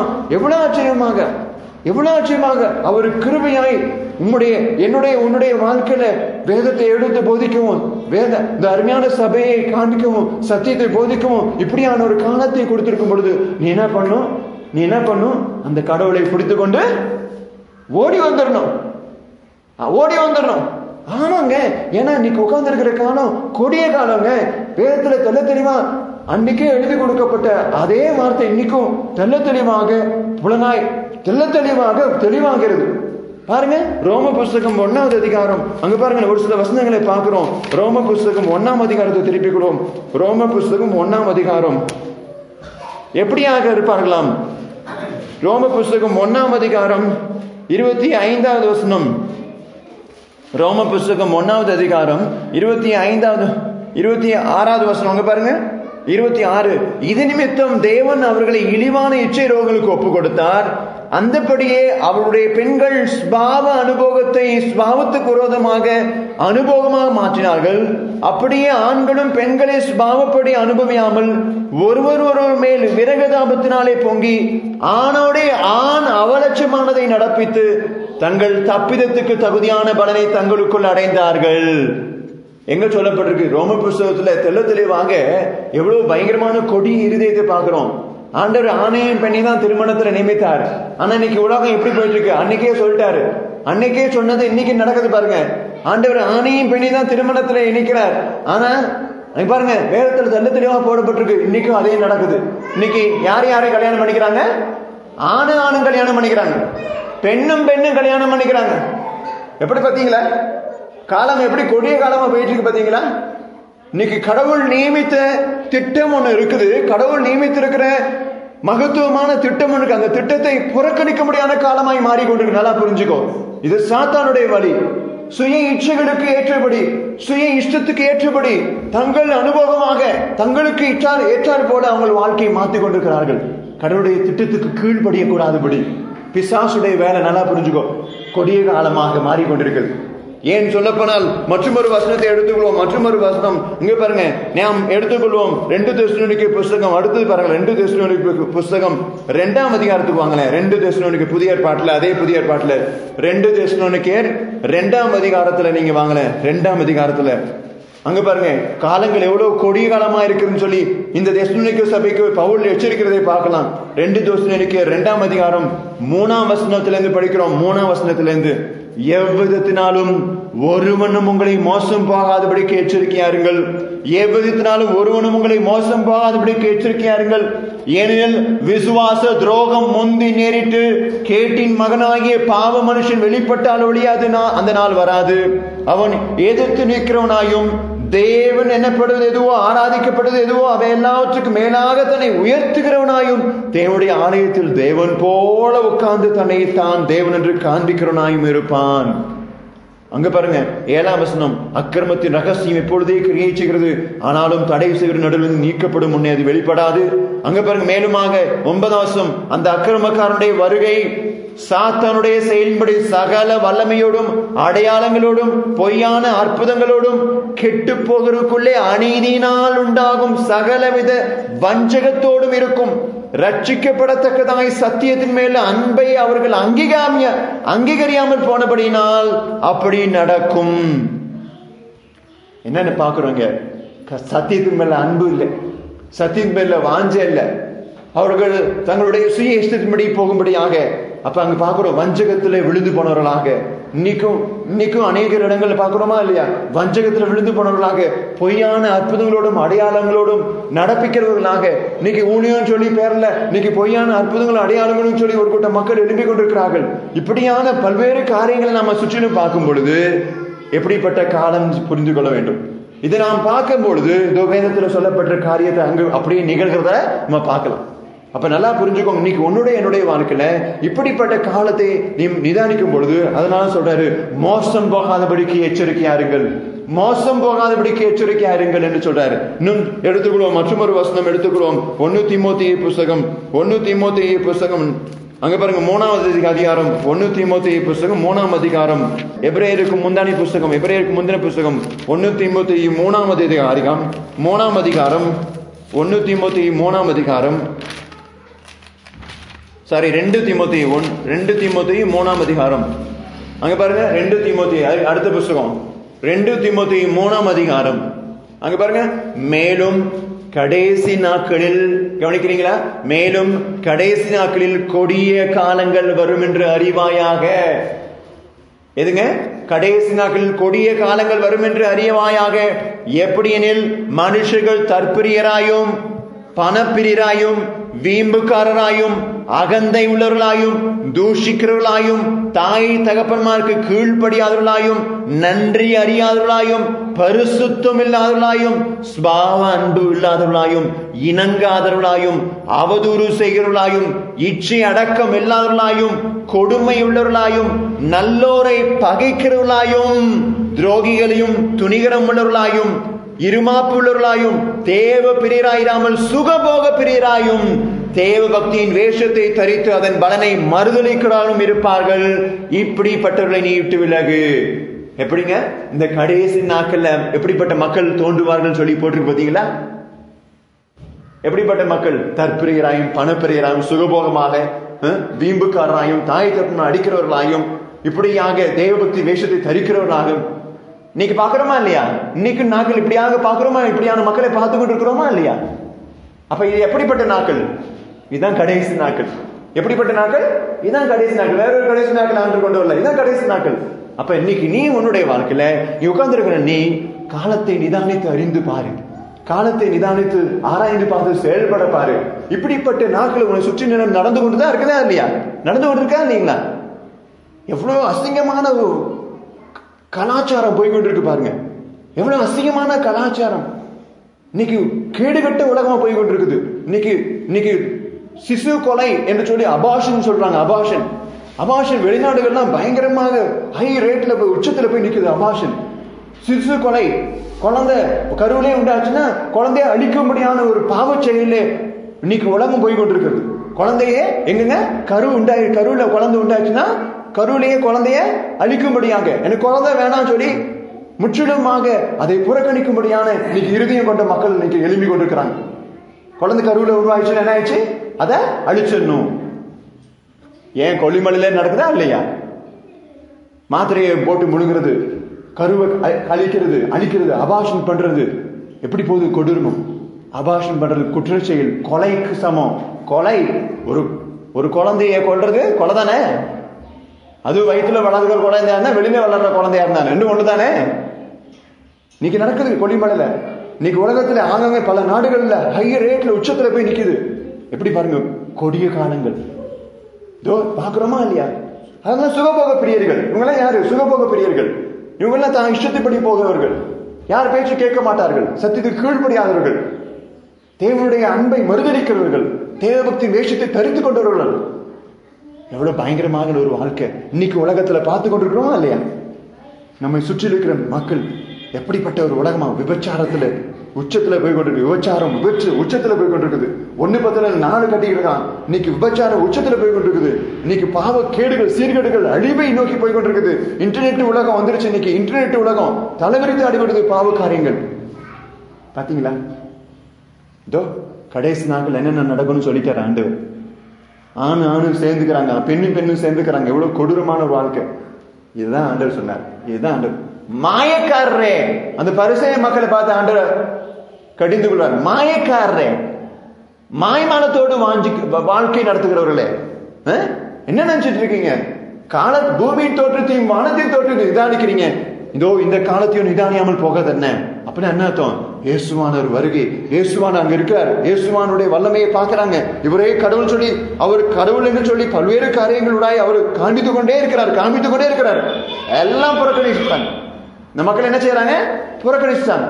ஆச்சரியமாக அவர் கிருபையாய் உன்னுடைய வாழ்க்கையில வேதத்தை எடுத்து போதிக்கவும், இந்த அருமையான சபையை காண்பிக்கவும், சத்தியத்தை போதிக்கவும் இப்படியான ஒரு காலத்தை கொடுத்திருக்கும் பொழுது நீ என்ன பண்ணும்? அந்த கடவுளை பிடித்துக் கொண்டு ஓடி வந்துடணும். ஆமாங்க, ஏன்னா இன்னைக்கு உட்கார்ந்து இருக்கிற காலம் கொடிய காலங்க. வேதத்துல தெள்ள தெளிவா அன்னைக்கே எழுதி கொடுக்கப்பட்ட அதே வார்த்தை இன்னைக்கும் தெளிவாகிறது. பாருங்க, ரோம புஸ்தகம் 1வது அதிகாரம், அங்க பாருங்க ஒரு சில வசனங்களை பார்க்கிறோம். ரோம புஸ்தகம் 1ஆம் அதிகாரத்தை திருப்பிக்கிறோம். ரோம புஸ்தகம் 1ஆம் அதிகாரம் எப்படியாக இருப்பார்களாம்? ரோம புஸ்தகம் 1ஆம் அதிகாரம் 25வது வசனம். ரோம புஸ்தகம் 1வது அதிகாரம் 25வது 26வது வசனம் அங்க பாருங்க. 26. இது நிமித்தம் தேவன் அவர்களை இழிவான இச்சை ரோகங்களுக்கு ஒப்பு கொடுத்தார். அந்தபடியே அவருடைய பெண்கள் ஸ்பாவ அனுபவத்தை ஸ்பாவத்துக்கு விரோதமாக அனுபவமாக மாற்றினார்கள். அப்படியே ஆண்களும் பெண்களை ஸ்பாவப்படி அனுபவியாமல் ஒருவர் மேல் விரகதாபத்தினாலே பொங்கி ஆணோடே ஆண் அவலட்சமானதை நடப்பித்து தங்கள் தப்பிதத்துக்கு தகுதியான பலனை தங்களுக்குள் அடைந்தார்கள். எங்க சொல்லப்பட்டிருக்கு? ரோம புஸ்தகத்துல தெள்ள தெளிவாக எவ்வளவு பயங்கரமான கொடி இருதயத்தை பார்க்கிறோம். ஆண்டவர் ஆணையும் பெண்ணை தான் திருமணத்துல நியமித்தார். ஆனா இன்னைக்கு உலகம் எப்படி போயிட்டு இருக்கு? அன்னைக்கே சொல்லிட்டாரு, அன்னைக்கே சொன்னது இன்னைக்கு நடக்குது பாருங்க. ஆண்டவர் ஆணையும் பெண்ணை தான் திருமணத்துல இணைக்கிறார். ஆனா பாருங்க, வேதத்துல தெள்ள தெளிவா போடப்பட்டிருக்கு, இன்னைக்கும் அதே நடக்குது. இன்னைக்கு யாரை கல்யாணம் பண்ணிக்கிறாங்க? ஆணும் கல்யாணம் பண்ணிக்கிறாங்க, பெண்ணும் கல்யாணம் பண்ணிக்கிறாங்க. எப்படி பாத்தீங்களா? காலம் எப்படி கொடிய காலமா போயிட்டு இருக்கு பாத்தீங்களா? இன்னைக்கு கடவுள் நியமித்த திட்டம் ஒண்ணு இருக்குது. கடவுள் நியமித்திருக்கிற மகத்துவமான திட்டம் ஒன்று. அந்த திட்டத்தை புறக்கணிக்க முடியாத காலமாய் மாறிக்கொண்டிருக்கு. நல்லா புரிஞ்சுக்கோ, இது சாத்தானுடைய வழி. சுய இச்சைகளுக்கு ஏற்றபடி, சுய இஷ்டத்துக்கு ஏற்றபடி தங்கள் அனுபவமாக தங்களுக்கு ஏற்றாறு போல அவங்க வாழ்க்கையை மாற்றிக் கொண்டிருக்கிறார்கள். கடவுளுடைய திட்டத்துக்கு கீழ்படிய கூடாதபடி பிசாசுடைய வேலை. நல்லா புரிஞ்சுக்கோ, கொடிய காலமாக மாறிக்கொண்டிருக்கிறது. ஏன் சொல்லப்போனால் மற்றொரு வசனத்தை எடுத்துக்கொள்வோம். மற்றொரு வசனம் இங்க பாருங்க, நாம் எடுத்துக்கொள்வோம் 2 தெசலோனிக்கே புஸ்தகம். அடுத்தது பாருங்க, 2 தெசலோனிக்கே புஸ்தகம் 2ஆம் அதிகாரத்துக்கு வாங்களேன். 2 தெசலோனிக்கே புதிய ஏற்பாட்டுல, அதே புதிய ஏற்பாட்டுல 2 தெசலோனிக்கேயர் 2ஆம் அதிகாரத்துல நீங்க வாங்களேன். 2ஆம் அதிகாரத்துல அங்க பாருங்க, காலங்கள் எவ்வளவு கொடிய காலமா இருக்குன்னு சொல்லி இந்த தெசலோனிக்கே சபைக்கு பவுல் எச்சரிக்கிறதை பார்க்கலாம். 2 தெசலோனிக்கேயர் 2ஆம் அதிகாரம் 3ஆம் வசனத்திலிருந்து படிக்கிறோம். 3ஆம் வசனத்திலிருந்து, எவ்விதத்தினாலும் ஒருவனும் உங்களை மோசம் போகாதபடிக்கு எச்சரிக்கையாருங்கள். எவ்விதத்தினாலும் ஒருவனும் உங்களை மோசம் போகாதபடிக்கு எச்சரிக்கையாருங்கள். ஏனெனில் விசுவாச துரோகம் முந்தி நேரிட்டு கேட்டின் மகனாகிய பாவ மனுஷன் வெளிப்பட்டால் ஒழியாது அந்த நாள் வராது. அவன் எதிர்த்து நிற்கிறவனாயும் தேவன் என்னப்படுவது எதுவோ, ஆராதிக்கப்படுவது எதுவோ அவை எல்லாவற்றுக்கும் மேலாக தன்னை உயர்த்துகிறவனாயும் தேவனுடைய ஆலயத்தில் தேவன் போல உட்கார்ந்து தன்னை தான் தேவன் என்று காண்பிக்கிறவனாயும் இருப்பான். அங்க பாருங்க 7ஆம் வசனம், அக்கிரமத்தின் ரகசியம் எப்பொழுதே கிரியை செய்கிறது, ஆனாலும் தடை செய்கிற நடுவில் நீக்கப்படும் முன்னே அது வெளிப்படாது. அங்க பாருங்க மேலுமாக 9ஆம் வசனம், அந்த அக்கிரமக்காரனுடைய வருகை சாத்தானுடைய செயலின்படி சகல வல்லமையோடும் அடையாளங்களோடும் பொய்யான அற்புதங்களோடும் கெட்டு போகிறதுக்குள்ளே அநீதியினால் உண்டாகும் சகலவித வஞ்சகத்தோடும் இருக்கும். ரட்சிக்கப்படத்தக்கதாய் சத்தியத்தின் மேல அன்பை அவர்கள் அங்கீகரியாமல் போனபடினால் அப்படி நடக்கும். என்னன்னு பாக்குறோங்க? சத்தியத்தின் மேல அன்பு இல்லை, சத்தியத்தின் மேல வாஞ்ச இல்லை. அவர்கள் தங்களுடைய சுய இஷ்டத்தின்படி போகும்படியாக. அப்ப அங்க பாக்குறோம், வஞ்சகத்துல விழுந்து போனவர்களாக. இன்னைக்கும் அநேக இடங்கள்ல பாக்குறோமா இல்லையா? வஞ்சகத்துல விழுந்து போனவர்களாக, பொய்யான அற்புதங்களோடும் அடையாளங்களோடும் நடப்பிக்கிறவர்களாக. இன்னைக்கு ஊழியம் சொல்லி பேரல, இன்னைக்கு பொய்யான அற்புதங்களும் அடையாளங்களும் சொல்லி ஒரு கூட்டம் மக்கள் எழுப்பிக் கொண்டிருக்கிறார்கள். இப்படியான பல்வேறு காரியங்களை நாம சுற்றிலும் பார்க்கும் பொழுது எப்படிப்பட்ட காலம் புரிந்து கொள்ள வேண்டும். இதை நாம் பார்க்கும் பொழுது இதோ வேதத்துல சொல்லப்பட்ட காரியத்தை அங்கு அப்படியே நிகழ்கிறத நம்ம பார்க்கலாம். அப்ப நல்லா புரிஞ்சுக்கோங்க, இன்னைக்கு என்னுடைய வாழ்க்கையில இப்படிப்பட்ட காலத்தை நீ நிதானிக்கும் பொழுது அதனால சொல்றாரு, மோசம் போகாதபடிக்கு எச்சரிக்கையாருங்கள், மோசம் போகாதபடிக்கு எச்சரிக்கையாருங்கள் என்று சொல்றாரு. இன்னும் எடுத்துக்கொள்வோம், மற்றொரு வசனம் எடுத்துக்கொள்வோம். 1 தீமோத்தேயு புஸ்தகம் அங்க பாருங்க 3ஆவது அதிகாரம். 1 தீமோத்தேயு புஸ்தகம் 3ஆம் அதிகாரம். எபிரேயருக்கு முந்தின புஸ்தகம் 1 தீமோத்தேயு 3ஆவது அதிகாரம். 3ஆம் அதிகாரம் 1 தீமோத்தேயு 3ஆம் அதிகாரம். 2 தீமோத்தேயு 3ஆம் அதிகாரம். அங்க பாருங்க 2 தீமோத்தேயு அடுத்த புஸ்தகம் 2 தீமோத்தேயு 3ஆம் அதிகாரம். அங்க பாருங்க, மேலும் கடைசி நாட்களில், கவனிக்கிறீங்களா? மேலும் கடைசி நாட்களில் கொடிய காலங்கள் வரும் என்று அறிவாயாக. எதுங்க? கடைசி நாட்களில் கொடிய காலங்கள் வரும் என்று அறிவாயாக. எப்படி எனில், மனுஷர்கள் தற்பிரியராயும் பணப்பிரியராயும் வீம்புக்காரராயும் அகந்தை உள்ளவர்களாயும் தூஷிக்கிறவர்களாயும் தாய் தகப்பன்மாருக்கு கீழ்ப்படியாதவர்களாயும் நன்றி அறியாதவர்களாயும் பரிசுத்தம் இல்லாதவர்களாயும் ஸ்பாவ அன்பு இல்லாதவர்களாயும் இணங்காதவர்களாயும் அவதூறு செய்கிறவர்களாயும் இச்சை அடக்கம் இல்லாதவர்களாயும் கொடுமை உள்ளவர்களாயும் நல்லோரை பகைக்கிறவர்களாயும் துரோகிகளையும் துணிகரம் உள்ளவர்களாயும் இருமாப்பு உள்ளவர்களாயும், தேவ பிரியராயிராமல் சுகபோக பிரியராயும், தேவ பக்தியின் வேஷத்தை தரித்து அதன் பலனை மறுதலிக்கிறாலும் இருப்பார்கள். இப்படிப்பட்டவர்களை நீ விட்டு விலகு. எப்படிங்க இந்த கடைசி நாட்கள்ல எப்படிப்பட்ட மக்கள் தோன்றுவார்கள் சொல்லி போட்டு பாத்தீங்களா? எப்படிப்பட்ட மக்கள்? தற்பிரியராயும், பணப்பிரியராயும், சுகபோகமாக வீம்புக்காரராயும், தாய் தப்பு அடிக்கிறவர்களாயும், இப்படியாக தேவபக்தி வேஷத்தை தரிக்கிறவர்களாகும் இன்னைக்கு பாக்குறோமா இல்லையா? இன்னைக்கு நாட்கள் இப்படியாக பாக்குறோமா? இப்படியான மக்களை பார்த்து கொண்டு இருக்கிறோமா இல்லையா? அப்ப இது எப்படிப்பட்ட நாட்கள்? இதுதான் கடைசி நாட்கள். எப்படிப்பட்ட நாட்கள்? இதுதான் கடைசி நாட்கள். வேற ஒரு கடைசி நாட்கள் ஆண்டு கொண்டு வரல, இதுதான் கடைசி நாட்கள். அப்ப இன்னைக்கு நீ உன்னுடைய வாழ்க்கையில நீ உட்கார்ந்து இருக்கிற நீ காலத்தை நிதானித்து அறிந்து பாரு, காலத்தை நிதானித்து ஆராய்ந்து பார்த்து செயல்பட பாரு. இப்படிப்பட்ட நாட்கள் உன்னை சுற்றி நடந்து கொண்டுதான் இருக்குதா இல்லையா? நடந்து கொண்டு இருக்கா இல்லைங்களா? எவ்வளவு அசிங்கமான கலாச்சாரம் போய்கொண்டிருக்கு பாருங்க. எவ்வளவு அசிங்கமான கலாச்சாரம். இன்னைக்கு கேடுகட்ட உலகமா போய்கொண்டிருக்குது. இன்னைக்கு சிசு கொலை என்று சொல்லி அபார்ஷன் சொல்றாங்க. அபார்ஷன் வெளிநாடுகள்லாம் பயங்கரமாக ஹை ரேட்ல போய் உச்சத்துல போய் நிக்குது. அபார்ஷன், சிசு கொலை, குழந்தை கருவிலே உண்டாச்சுன்னா குழந்தைய அழிக்கும்படியான ஒரு பாவ செயலே இன்னைக்கு உலகம் போய் கொண்டிருக்கிறது. குழந்தையே எங்கங்க கருவுல குழந்தை உண்டாச்சுன்னா கருவிலேயே குழந்தைய அழிக்கும்படியாக, எனக்கு குழந்தை வேணாம் சொல்லி முற்றிலுமாக அதை புறக்கணிக்கும்படியான இன்னைக்கு இருதயம் கொண்ட மக்கள் இன்னைக்கு எழுப்பி கொண்டிருக்கிறாங்க. குழந்தை கருவில உருவாயிடுச்சுன்னா என்ன ஆயிடுச்சு? அதை அழிச்சிடணும். ஏன் கொல்லிமலையில நடக்குதா இல்லையா? மாத்திரையை போட்டு முழுங்கிறது, கருவை அழிக்கிறது, அபார்ஷன் பண்றது. எப்படி போகுது கொடூரமும்? அபார்ஷன் பண்றது குற்ற செயல், கொலைக்கு சமம். கொலை, ஒரு குழந்தைய கொல்றது கொலை தானே? அது வயிற்றுல வளர்கிற குழந்தையா இருந்தா வெளியில வளர்ற குழந்தையா இருந்தா ரெண்டும் ஒண்ணு தானே? இன்னைக்கு நடக்குது கொல்லிமலையில. இன்னைக்கு உலகத்துல ஆங்காங்க பல நாடுகள்ல ஹை ரேட்ல உச்சத்துல போய் நிக்குது. எப்படி பாருங்க கொடிய காலங்கள். இதோ பாக்குறோமா இல்லையா? அதெல்லாம் சுகபோக பிரியர்கள். இவங்கெல்லாம் யாரு? சுகபோக பிரியர்கள். இவங்கெல்லாம் தான் இஷ்டத்தைப்படி போகிறவர்கள், யார் பேச்சு கேட்க மாட்டார்கள், சத்தியத்துக்கு கீழ்ப்படியாதவர்கள், தேவனுடைய அன்பை மறுதலிக்கிறவர்கள், தேவபக்தி வேஷத்தை தரித்து கொண்டவர்கள். எவ்வளவு பயங்கரமான ஒரு வாழ்க்கை இன்னைக்கு உலகத்துல பார்த்து கொண்டிருக்கிறோமா இல்லையா? நம்மை சுற்றி இருக்கிற மக்கள் எப்படிப்பட்ட ஒரு உலகமா? விபச்சாரத்துல உச்சத்துல போய் கொண்டிருக்கு. விபச்சாரம் உச்சத்துல போய் கொண்டிருக்குது. 1-10 கட்டிக்கிறான். இன்னைக்கு விபச்சாரம் உச்சத்துல போய் கொண்டிருக்குது. இன்னைக்கு பாவ கேடுகள், சீர்கேடுகள் அழிவை நோக்கி போய் கொண்டிருக்குது. இன்டர்நெட் உலகம் வந்துருச்சு. இன்னைக்கு இன்டர்நெட் உலகம் தலைவிரித்து அடிபடுது பாவ காரியங்கள். பாத்தீங்களா? இதோ கடைசி நாட்கள் என்னென்ன நடக்கும்னு சொல்லிட்டார் ஆண்டவர். ஆணும் சேர்ந்துக்கிறாங்க, பெண்ணும் சேர்ந்துக்கிறாங்க. எவ்வளவு கொடூரமான ஒரு வாழ்க்கை. இதுதான் ஆண்டவர் சொன்னார். இதுதான் ஆண்டவர். மாயக்காரரே, அந்த பரிசேய மக்களை பார்த்து ஆண்டவர் கடிந்து கொள்வார். மாயக்காரரே, மாய்மானத்தோடு வாழ்க்கை நடத்துகிறவர்களே, என்ன நினைச்சிட்டு இருக்கீங்க? பூமியின் தோற்றத்தையும் வானத்தின் தோற்றத்தையும் நிதானிக்கிறீங்க. இதோ இந்த காலத்தையும் நிதானியாமல் போகாது என்ன? அப்படின்னா என்ன அர்த்தம்? இயேசுவானவர் வருகை, இயேசுவான் அங்க இருக்கார். இயேசுவானுடைய வல்லமையை பார்க்கிறாங்க. இவரே கடவுள் சொல்லி, அவர் கடவுள் என்று சொல்லி பல்வேறு காரியங்களுடாய் அவர் காண்பித்துக் கொண்டே இருக்கிறார். எல்லாம் புறக்கணிச்சுட்டாங்க. இந்த மக்கள் என்ன செய்யறாங்க? புறக்கணிச்சுட்டாங்க.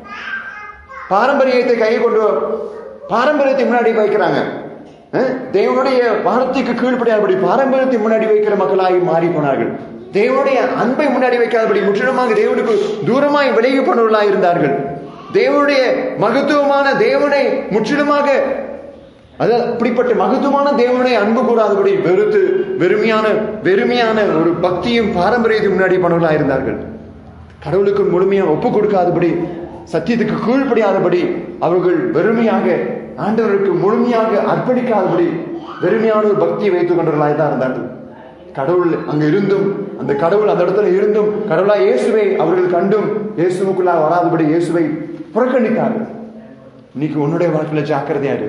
பாரம்பரியத்தை கை கொண்டு பாரம்பரியத்தை முன்னாடி வைக்கிறாங்க. தேவனுடைய வார்த்தைக்கு கீழ்ப்படியாதபடி பாரம்பரியத்தை முன்னாடி வைக்கிற மக்களாகி மாறி போனார்கள். தேவனுடைய அன்பை முன்னாடி வைக்காதபடி முற்றிலுமாக தேவனுக்கு தூரமாய் விலகி போனவர்களாக இருந்தார்கள். தேவனுடைய மகத்துவமான தேவனை முற்றிலுமாக, அதாவது அப்படிப்பட்ட மகத்துவமான தேவனை அன்பு கூறாதபடி வெறுத்து வெறுமையான ஒரு பக்தியும் பாரம்பரியத்தையும் முன்னாடி போனவர்களாக இருந்தார்கள். கடவுளுக்கு முழுமையாக ஒப்பு கொடுக்காதபடி, சத்தியத்துக்கு கீழ்ப்படியாதபடி அவர்கள் வெறுமையாக ஆண்டவருக்கு முழுமையாக அர்ப்பணிக்காதபடி வெறுமையான ஒரு பக்தியை வைத்துக் கொண்டவர்களாக தான் இருந்தார்கள். கடவுள் அங்க இருந்தும், அந்த கடவுள் அந்த இடத்துல இருந்தும், கடவுளா இயேசுவை அவர்கள் கண்டும் இயேசுக்குள்ளாக வராதபடி இயேசுவை புறக்கணித்தார்கள். இன்னைக்கு உன்னுடைய வாழ்க்கையில ஜாக்கிரதையாரு.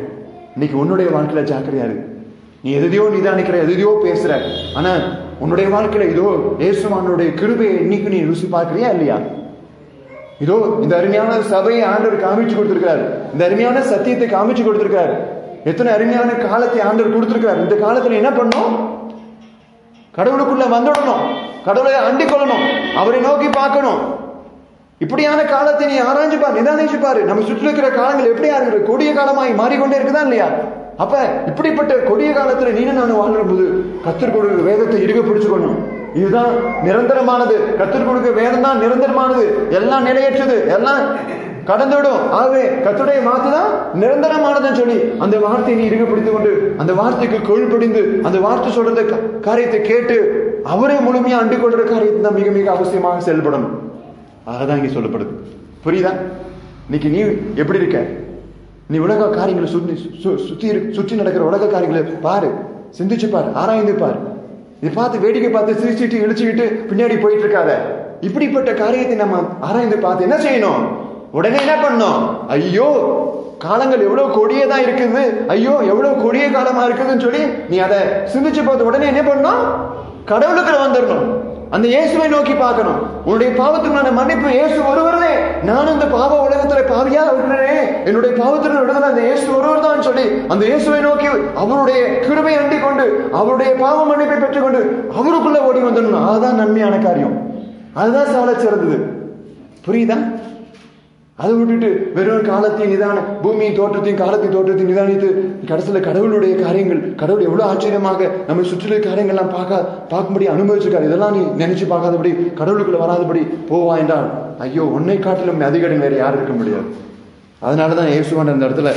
நீ எதையோ நிதானிக்கிற, எதையோ பேசுற, ஆனா உன்னுடைய வாழ்க்கையில இதோ இயேசுவானுடைய கிருபையை இன்னைக்கு நீ ருசி பார்க்கிறியா இல்லையா? இதோ இந்த அருமையான சபையை ஆண்டவர் காமிச்சு கொடுத்திருக்காரு. இந்த அருமையான சத்தியத்தை காமிச்சு கொடுத்திருக்காரு. எத்தனை அருமையான காலத்தை ஆண்டவர் கொடுத்திருக்காரு. இந்த காலத்துல என்ன பண்ணணும்? கடவுளுக்குள்ள வந்துடணும், கடவுளை அண்டிக் கொள்ளணும், அவரை நோக்கி பார்க்கணும். இப்படியான காலத்தை நீ ஆராய்ஞ்சு பாரு, நிதானிச்சு பாரு. நம்ம சுற்றி இருக்கிற காலங்கள் எப்படியா இருக்குது? கொடிய காலமாய் மாறிக்கொண்டே இருக்குதா இல்லையா? அப்ப இப்படிப்பட்ட கொடிய காலத்துல நீனும் நானும் வாழ்ற போது கர்த்தர் கொடுக்கிற வேதத்தை இறுக பிடிச்சுக்கணும். இதுதான் நிரந்தரமானது. கர்த்தர் கொடுக்கிற வேதம் தான் நிரந்தரமானது. எல்லாம் நிலையற்றது, எல்லாம் கடந்துவிடும். ஆகவே கர்த்தருடைய வார்த்தை தான் நிரந்தரமானதுன்னு சொல்லி அந்த வார்த்தையை நீ இருக பிடித்துக் கொண்டு அந்த வார்த்தைக்கு கீழ்ப்படிந்து அந்த வார்த்தை சொல்ற காரியத்தை கேட்டு அவரே முழுமையா அண்டு கொள்ற காரியத்தை தான் மிக மிக அவசியமாக செயல்படணும். அதுதான் இங்க சொல்லப்படுது. புரியுதா? இன்னைக்கு நீ எப்படி இருக்க? நீ உலக காரியங்களை சுற்றி நடக்கிற உலக காரியங்களை பாரு, சிந்திச்சு பாரு, ஆராய்ந்து பாரு. இதை பார்த்து வேடிக்கை பார்த்து சிரிச்சுட்டு இழிச்சுக்கிட்டு பின்னாடி போயிட்டு இருக்காத. இப்படிப்பட்ட காரியத்தை நம்ம ஆராய்ந்து பார்த்து என்ன செய்யணும்? உடனே என்ன பண்ணணும்? ஐயோ காலங்கள் எவ்வளவு கொடியதா இருக்குது, ஐயோ எவ்வளவு கொடிய காலமா இருக்குதுன்னு சொல்லி நீ அதை சிந்திச்சு பார்த்து உடனே என்ன பண்ணணும்? கடவுளுக்குள்ள வந்துடணும். அந்த இயேசுவை நோக்கி பார்க்கணும். உன்னுடைய பாவத்துக்கான மன்னிப்பு இயேசு ஒருவரே. நான் இந்த பாவ உலகத்துல பாவியா இருக்கிறேன், என்னுடைய பாவத்திற்கு விடுதலை அந்த இயேசு ஒருவர் தான் சொல்லி அந்த இயேசுவை நோக்கி அவருடைய கிருபை அண்டிக் கொண்டு அவருடைய பாவ மன்னிப்பை பெற்றுக்கொண்டு அவருக்குள்ள ஓடி வந்துடணும். அதுதான் நன்மையான காரியம். அதுதான் சால சிறந்தது. புரியுதா? அதை விட்டுட்டு வெறும் காலத்தையும் நிதான பூமியின் தோற்றத்தையும் காலத்தின் தோற்றத்தையும் நிதானித்து கடைசியில் கடவுளுடைய காரியங்கள், கடவுள் எவ்வளவு ஆச்சரியமாக நம்ம சுற்றில காரியங்கள்லாம் பார்க்கும்படி அனுபவிச்சிருக்காரு. இதெல்லாம் நீ நினைச்சு பார்க்காதபடி கடவுளுக்குள்ள வராதபடி போவா என்றால் ஐயோ உன்னை காட்டிலும் அதிகடன் வேற யாரும் இருக்க முடியாது. அதனாலதான் இயேசுவான் அந்த இடத்துல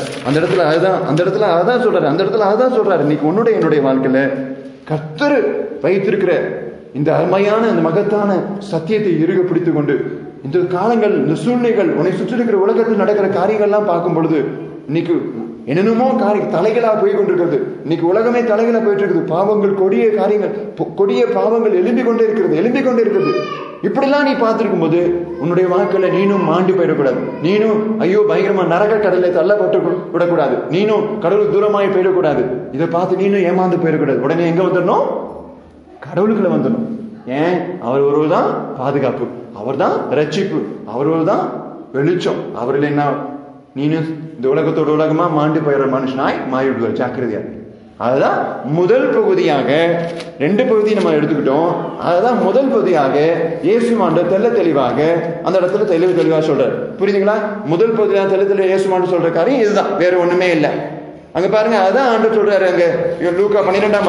அதான் சொல்றாரு. இன்னைக்கு உன்னுடைய என்னுடைய வாழ்க்கையில கர்த்தர் வைத்திருக்கிற இந்த அருமையான இந்த மகத்தான சத்தியத்தை இறுக பிடித்துக் கொண்டு இந்த காலங்கள், இந்த சூழ்நிலைகள், உன்னை சுற்றி இருக்கிற உலகத்தில் நடக்கிற காரியங்கள்லாம் பார்க்கும் பொழுது இன்னைக்கு என்னென்னமோ தலைகளா போய் கொண்டிருக்கிறது. இன்னைக்கு உலகமே தலைகளா போயிட்டு இருக்குது. பாவங்கள், கொடிய காரியங்கள், கொடிய பாவங்கள் எழும்பிக் கொண்டே இருக்கிறது. இப்படிலாம் நீ பார்த்திருக்கும் போது உன்னுடைய வாழ்க்கையில நீனும் மாண்டு போயிடக்கூடாது. நீனும் ஐயோ பயங்கரமா நரக கடலை தள்ளப்பட்டு விடக்கூடாது. நீனும் கடவுள் தூரமாய் போயிடக்கூடாது. இதை பார்த்து நீனும் ஏமாந்து போயிடக்கூடாது. உடனே எங்க வந்துடணும்? கடவுளுக்குள்ள வந்துடணும். ஏன்? அவர் ஒருவர் தான் பாதுகாப்பு, அவர் தான் ரட்சிப்பு, அவர் தான் வெளிச்சம். அவர்கள் என்ன நீனும் இந்த உலகத்தோட உலகமா மாண்டு போயிடுற மனுஷனாய் மாறிவிடுவார். ஜாக்கிரதையா. அதுதான் முதல் பகுதியாக. 2 பகுதி நம்ம எடுத்துக்கிட்டோம். அதுதான் முதல் பகுதியாக இயேசுமாண்ட தெளிவாக அந்த இடத்துல தெளிவா சொல்றாரு. புரியுதுங்களா? முதல் பகுதியாக தெளிவா இயேசுமாண்ட சொல்ற காரியம் இதுதான், வேற ஒண்ணுமே இல்லை. அங்க பாருங்க, அதான் ஆண்டவர் சொல்றாரு அங்க லூக்கா 12ஆம்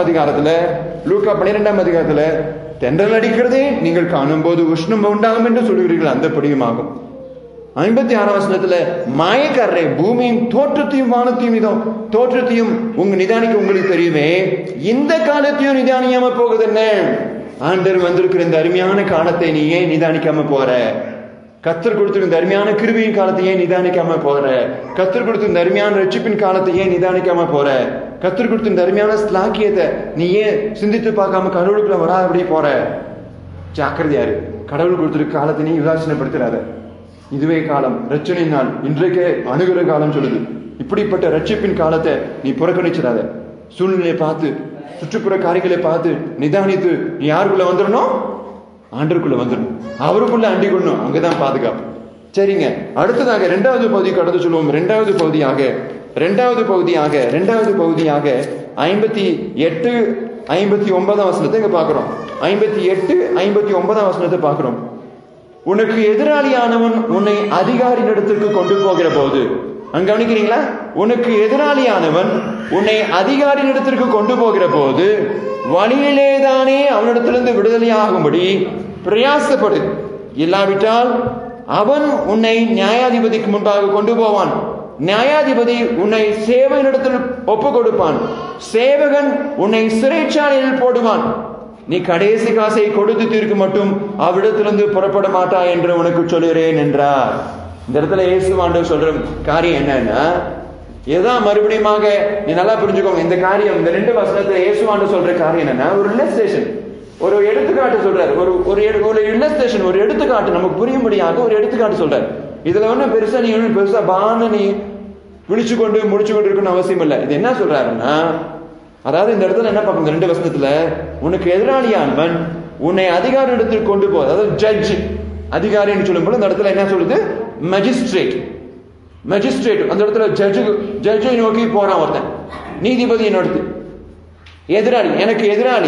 அதிகாரத்துல தென்றல் அடிக்கிறதே நீங்கள் காணும் போது உஷ்ணம் உண்டாகும் என்று சொல்லுகிறீர்கள், அந்த படியுமாகும். 56ஆம் வசனத்துல மாயக்காரரே பூமியின் தோற்றத்தையும் வானத்தையும் தோற்றத்தையும் உங்க நிதானிக்க உங்களுக்கு தெரியுமே, இந்த காலத்தையும் நிதானியாம போகுது என்ன? ஆண்டவர் வந்திருக்கிற இந்த அருமையான காலத்தை நீ ஏன் நிதானிக்காம போற? கர்த்தர் கொடுத்திருந்த இந்த அருமையான கிருபையின் காலத்தை ஏன் நிதானிக்காம போற? கர்த்தர் கொடுத்த இந்த அருமையான ரட்சிப்பின் காலத்தை ஏன் நிதானிக்காம போற? கர்த்தர் கொடுத்த இந்த அருமையான ஸ்லாக்கியத்தை நீ ஏன் சிந்தித்து பார்க்காம கடவுளுக்குள்ள வராதபடி போற? ஜாக்கிரதையாரு. கடவுள் கொடுத்திருக்க காலத்தை நீ உதாசீனப்படுத்துறாத. இதுவே காலம், ரட்சணை நாள், இன்றைக்கே அணுகிற காலம் சொல்லுது. இப்படிப்பட்ட ரட்சிப்பின் காலத்தை நீ புறக்கணிச்சிடாத. சூழ்நிலையை பார்த்து, சுற்றுப்புற காரியங்களை பார்த்து நிதானித்து நீ யாருக்குள்ள வந்துடணும்? ஆண்டருக்குள்ள வந்துடணும். அவருக்குள்ள அண்டி கொள்ளணும். அங்கதான் பாதுகாப்பு. சரிங்க. அடுத்ததாக 2வது பகுதி கடந்து சொல்லுவோம். 2வது பகுதியாக 58 59ஆம் வசனத்தை இங்க பாக்குறோம். 58 59ஆம் வசனத்தை பாக்குறோம். உனக்கு எதிராளியானவன் உன்னை அதிகாரியின் இடத்திற்கு கொண்டு போகிற போது, அங்க கவனிக்கிறீங்களா? உனக்கு எதிராளியானவன் உன்னை அதிகாரியின் இடத்திற்கு கொண்டு போகிற போது வழியிலேதானே அவனிடத்திலிருந்து விடுதலையாகும்படி பிரயாசப்படு. இல்லாவிட்டால் அவன் உன்னை நியாயாதிபதிக்கு முன்பாக கொண்டு போவான். நியாயாதிபதி உன்னை சேவகனிடத்தில் ஒப்பு கொடுப்பான். சேவகன் உன்னை சிறைச்சாலையில் போடுவான். நீ கடைசி காசை கொடுத்து தீர்க்க மட்டும் அவ்விடத்திலிருந்து புறப்பட மாட்டாய் என்று உனக்கு சொல்லுகிறேன் என்றார். இந்த இடத்துல இயேசுவாண்டவர் சொல்ற காரியம் என்னன்னா, ஏதான் மறுபடியும் நீ நல்லா புரிஞ்சுக்கோங்க இந்த காரியம். இந்த 2 வசனத்துல இயேசுவாண்டவர் சொல்ற காரியம் என்னன்னா, ஒரு இல்லஸ்ட்ரேஷன், ஒரு எடுத்துக்காட்டு சொல்றாரு. ஒரு இல்லஸ்ட்ரேஷன், ஒரு எடுத்துக்காட்டு, நமக்கு புரியும்படியாக ஒரு எடுத்துக்காட்டு சொல்றாரு. இதுல ஒன்னும் பெருசா நீ பான்னு நீ விழிச்சு கொண்டு முடிச்சு கொண்டு இருக்கணும்னு அவசியம் இல்லை. இது என்ன சொல்றாருன்னா, அதாவது இந்த இடத்துல என்ன பார்க்கணும், 2 வசனத்துல உனக்கு எதிராளியானவன் உன்னை அதிகாரி இடத்தில் கொண்டு போ, அதாவது ஜட்ஜ் அதிகாரின்னு சொல்லும் போது இந்த இடத்துல என்ன சொல்லுது? மஜிஸ்ட்ரேட். அந்த இடத்துல ஜட்ஜை நோக்கி போறான் ஒருத்தன், நீதிபதியை நோக்கி. எதிராளி, எனக்கு எதிராளி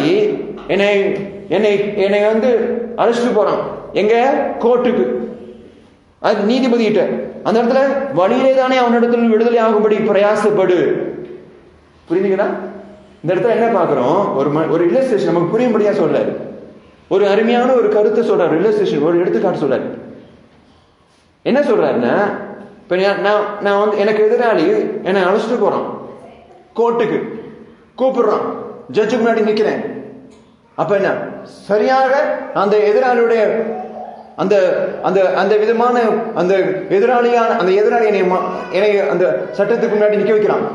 என்னை வந்து அழைச்சிட்டு போறான் எங்க? கோர்ட்டுக்கு. அது நீதிபதி கிட்ட. அந்த இடத்துல வழியிலே தானே அவனிடத்தில் விடுதலை ஆகும்படி பிரயாசப்படு. புரியுதுங்களா? இந்த இடத்துல என்ன பாக்குறோம்? ஒரு இல்லஸ்ட்ரேஷன் நமக்கு புரியும்படியா சொல்றாரு. ஒரு அருமையான ஒரு கருத்தை சொல்றாரு. இல்லஸ்ட்ரேஷன், ஒரு எடுத்துக்காட்டு சொல்றாரு. என்ன சொல்றாருன்னா, இப்ப நான் வந்து எனக்கு எதிராளி என்னை அழைச்சிட்டு போறான், கோர்ட்டுக்கு கூப்பிடுறான், ஜட்ஜுக்கு முன்னாடி நிக்கிறேன். அப்ப என்ன சரியாக அந்த எதிராளியுடைய அந்த அந்த அந்த விதமான அந்த எதிராளி என்னை அந்த சட்டத்துக்கு முன்னாடி நிக்க வைக்கிறான்.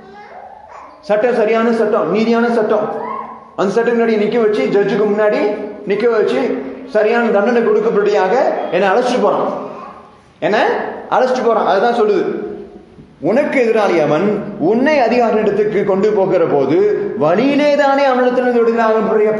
சட்டம் சரியான சட்டம், நீதியான சட்டம். அந்த சட்டம் முன்னாடி நிக்க வச்சு, ஜட்ஜுக்கு முன்னாடி நிக்க வச்சு சரியான தண்டனை கொடுக்கப்படியாக என்னை அழைச்சிட்டு போறான். என்ன அழைச்சிட்டு போறான். அதுதான் சொல்லுது, உனக்கு எதிராளி அவன் உன்னை அதிகாரிடத்துக்கு கொண்டு போகிற போது வழியிலே தானே அவனிடத்திலிருந்து விடுதலாக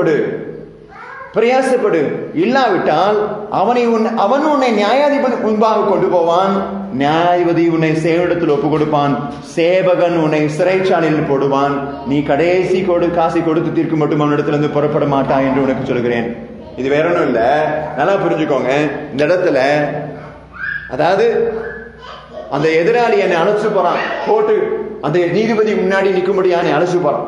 பிரயாசப்படு. இல்லாவிட்டால் அவன் உன்னை நியாயாதிபதி முன்பாக கொண்டு போவான், நியாயாதிபதி உன்னை சேவகத்தில் ஒப்பு கொடுப்பான், சேவகன் உன்னை சிறைச்சாலையில் போடுவான், நீ கடைசி காசை கொடுத்து தீர்க்க மட்டும் அவனிடத்திலிருந்து புறப்பட மாட்டாய் என்று உனக்கு சொல்கிறேன். இது வேற ஒன்றும் இல்ல, நல்லா புரிஞ்சுக்கோங்க. இந்த இடத்துல அதாவது அந்த எதிராளி என்னை அழைச்சு போறான், கோர்ட்டு அந்த நீதிபதி முன்னாடி நிற்கும்படியான அழைச்சு போறான்.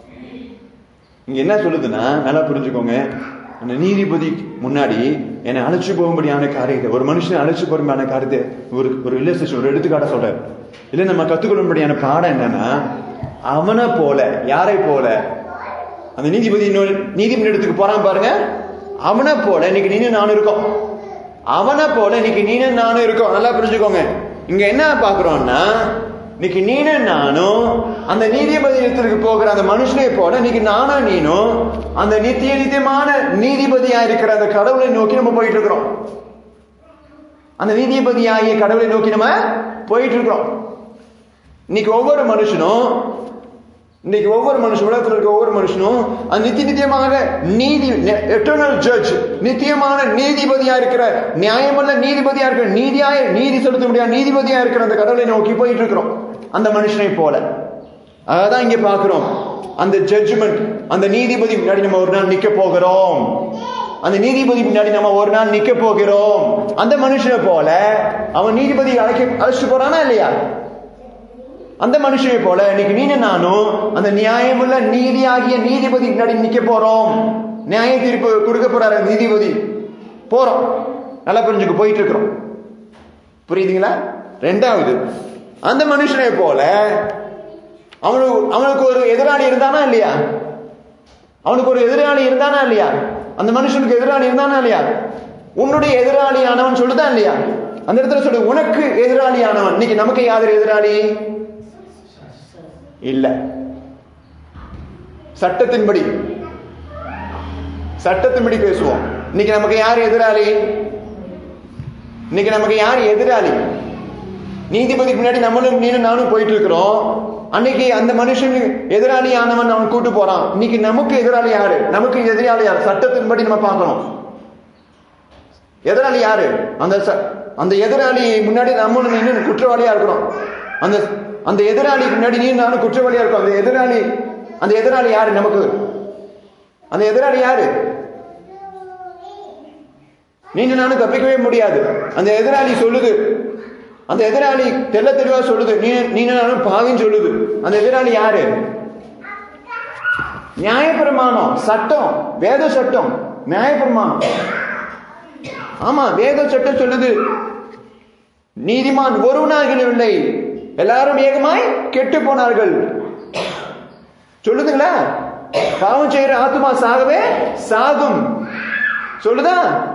இங்க என்ன சொல்லுதுன்னா, நல்லா புரிஞ்சுக்கோங்க, அந்த நீதிபதி முன்னாடி என்னை அழைச்சு போகும்படியான காரியத்தை, ஒரு மனுஷனை அழைச்சு போகும்படியான காரியத்தை ஒரு இல்லஸ்ட்ரேஷன், ஒரு எடுத்துக்காட்ட சொல்றாரு. இல்ல நம்ம கத்துக்கொள்ளும்படியான பாடம் என்னன்னா, அவனை போல, யாரை போல, அந்த நீதிபதி இடத்துக்கு போறான் பாருங்க, அவனை போல இன்னைக்கு நீனும் நானும் இருக்கோம். அவனை போல இன்னைக்கு நீனும் நானும் இருக்கோம். நல்லா புரிஞ்சுக்கோங்க. இங்க என்ன பாக்குறோம்னா, இன்னைக்கு நீனும் நானும் அந்த நீதிபதி இடத்திற்கு போகிற அந்த மனுஷனை போல இன்னைக்கு நானும் நீனும் அந்த நித்தியமான நீதிபதியா இருக்கிற அந்த கடவுளை நோக்கி நம்ம போயிட்டு இருக்கிறோம். அந்த நீதிபதியாகிய கடவுளை நோக்கி நம்ம போயிட்டு இருக்கிறோம். இன்னைக்கு ஒவ்வொரு மனுஷனும் உலகத்தில் இருக்க ஒவ்வொரு மனுஷனும் அந்த நித்தியமாக நீதி, எட்டர்னல் ஜட்ஜ், நித்தியமான நீதிபதியா இருக்கிற, நியாயமல்ல நீதிபதியா இருக்கிற, நீதி செலுத்த முடியாத நீதிபதியா இருக்கிற அந்த கடவுளை நோக்கி போயிட்டு இருக்கிறோம். அந்த மனுஷனை போல அதான் இங்க பாக்குறோம். அந்த ஜட்ஜ்மெண்ட், அந்த நீதிபதி முன்னாடி நம்ம ஒரு நாள் நிக்க போகிறோம். அந்த நீதிபதி முன்னாடி நம்ம ஒரு நாள் நிக்க போகிறோம். அந்த மனுஷனை போல அவன் நீதிபதி அழைச்சிட்டு போறானா இல்லையா? அந்த மனுஷனை போல இன்னைக்கு நீனும் நானும் அந்த நியாயமுள்ள நீதியாகிய நீதிபதி முன்னாடி நிக்க போறோம். நியாய தீர்ப்பு கொடுக்க போறாரு நீதிபதி, போறோம். நல்லா புரிஞ்சுக்க போயிட்டு இருக்கிறோம். புரியுதுங்களா? ரெண்டாவது, அந்த மனுஷனை போல அவனுக்கு ஒரு எதிராளி இருந்தானா இல்லையா? அவனுக்கு ஒரு எதிராளி இருந்தானா இல்லையா? அந்த மனுஷனுக்கு எதிராளி இருந்தானா இல்லையா? உன்னுடைய எதிராளியானவன் சொல்லுதான் இல்லையா? அந்த இடத்துல சொல்லு, உனக்கு எதிராளியானவன். இன்னைக்கு நமக்கு யாரு எதிராளி இல்ல. சட்டத்தின்படி பேசுவோம். இன்னைக்கு நமக்கு யார் எதிராளி? இன்னைக்கு நமக்கு யார் எதிராளி? நீதிபதிக்கு முன்னாடி நம்மளும் நீனும் நானும் போயிட்டு இருக்கிறோம். அன்னைக்கு அந்த மனுஷன் எதிராளி ஆனவன் அவன் கூட்டு போறான். இன்னைக்கு நமக்கு எதிராளி யாரு? நமக்கு எதிராளி யாரு? சட்டத்தின்படி நம்ம பார்க்கணும். எதிராளி யாரு? அந்த எதிராளி முன்னாடி நம்மளும் நீனும் குற்றவாளியா இருக்கிறோம். அந்த எதிராளி முன்னாடி நீ நானும் குற்றவாளியா இருக்கும். அந்த எதிராளி யாரு? நமக்கு அந்த எதிராளி யாரு? நீங்க நானும் தப்பிக்கவே முடியாது. அந்த எதிராளி சொல்லுது, அந்த எதிராளி தெளிவா சொல்லுது, நீ நானும் பாவின்னு சொல்லுது. அந்த எதிராளி யாரு? நியாயப்பிரமாணம், சட்டம், வேத சட்டம், நியாயப்பிரமாணம். ஆமா, வேத சட்டம் சொல்லுது, நீதிமான் ஒருவனாக இல்லை, எல்லாரும் ஏகமாய் கெட்டு போனார்கள் சொல்லுதுங்களா? பாவம் செய்யற ஆத்துமா சாகவே சாகும் சொல்லுதா?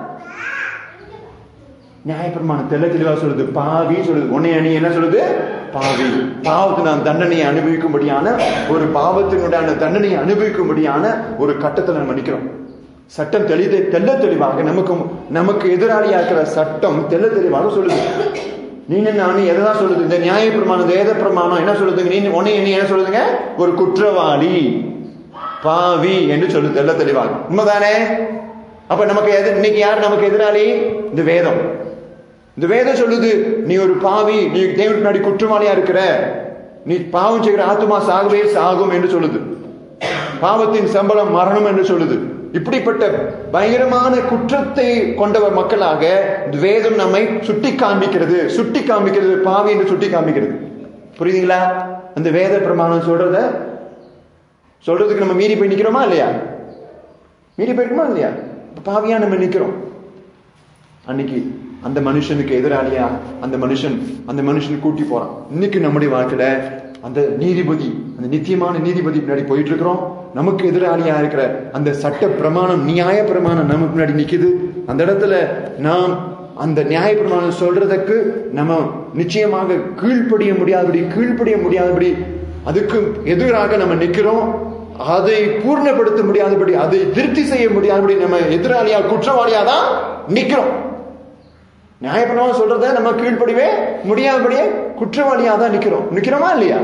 நியாயப்பிரமாணம் தெளிவா சொல்லுது, பாவி சொல்லுது. உன்னை அணி என்ன சொல்லுது? பாவி. பாவத்துக்கு நான் தண்டனையை அனுபவிக்கும்படியான, ஒரு பாவத்தினுடைய தண்டனையை அனுபவிக்கும்படியான ஒரு கட்டத்தில் நம்ம நிக்கிறோம். சட்டம் தெளிவாக நமக்கு எதிராளியா இருக்கிற சட்டம் தெளிவாக சொல்லுது. நீங்க நானும் எதான் சொல்லுது? இந்த நியாய பிரமாணம், வேத பிரமாணம் என்ன சொல்லுதுங்க? நீ உன்னை என்ன சொல்லுதுங்க? ஒரு குற்றவாளி, பாவி என்று சொல்லுது தெளிவாக. உண்மைதானே? அப்ப நமக்கு இன்னைக்கு யார் நமக்கு எதிராளி? இந்த வேதம். இந்த வேதம் சொல்லுது, நீ ஒரு பாவி, நீ தேவனுக்கு முன்னாடி குற்றவாளியா இருக்கிற, நீ பாவம் செய்கிற ஆத்துமா சாகவே சாகும் என்று சொல்லுது. பாவத்தின் சம்பளம் மரணம் என்று சொல்லுது. இப்படிப்பட்ட பயங்கரமான குற்றத்தை கொண்டவர் மக்களாக வேதம் நம்மை சுட்டி காண்பிக்கிறது, பாவி என்று சுட்டி காண்பிக்கிறது. புரியுதுங்களா? அந்த வேத பிரமாணம் சொல்றதுக்கு நம்ம மீறி போய் நிக்கிறோமா இல்லையா? மீறி போயிருக்குமா இல்லையா? பாவியா நம்ம நிக்கிறோம். அன்னைக்கு அந்த மனுஷனுக்கு எதிராளியா அந்த மனுஷன் கூட்டி போறான். இன்னைக்கு நம்முடைய வாழ்க்கையில அந்த நீதிபதி, அந்த நித்தியமான நீதிபதி பின்னாடி போயிட்டு இருக்கிறோம். நமக்கு எதிராளியா இருக்கிற அந்த சட்ட பிரமாணம், நியாய பிரமாணம் நமக்கு முன்னாடி நிக்குது. அந்த இடத்துல நாம் அந்த நியாய பிரமாணம் சொல்றதுக்கு நம்ம நிச்சயமாக கீழ்ப்படிய முடியாதபடி அதுக்கு எதிராக நம்ம நிக்கிறோம். அதை பூர்ணப்படுத்த முடியாதபடி, அதை திருப்தி செய்ய முடியாதபடி நம்ம எதிராளியா குற்றவாளியா தான் நிக்கிறோம். நியாயப்பிரமாணம் சொல்றத நம்ம கீழ்ப்படிவே முடியாதபடியே குற்றவாளியா தான் நிக்கிறோமா இல்லையா?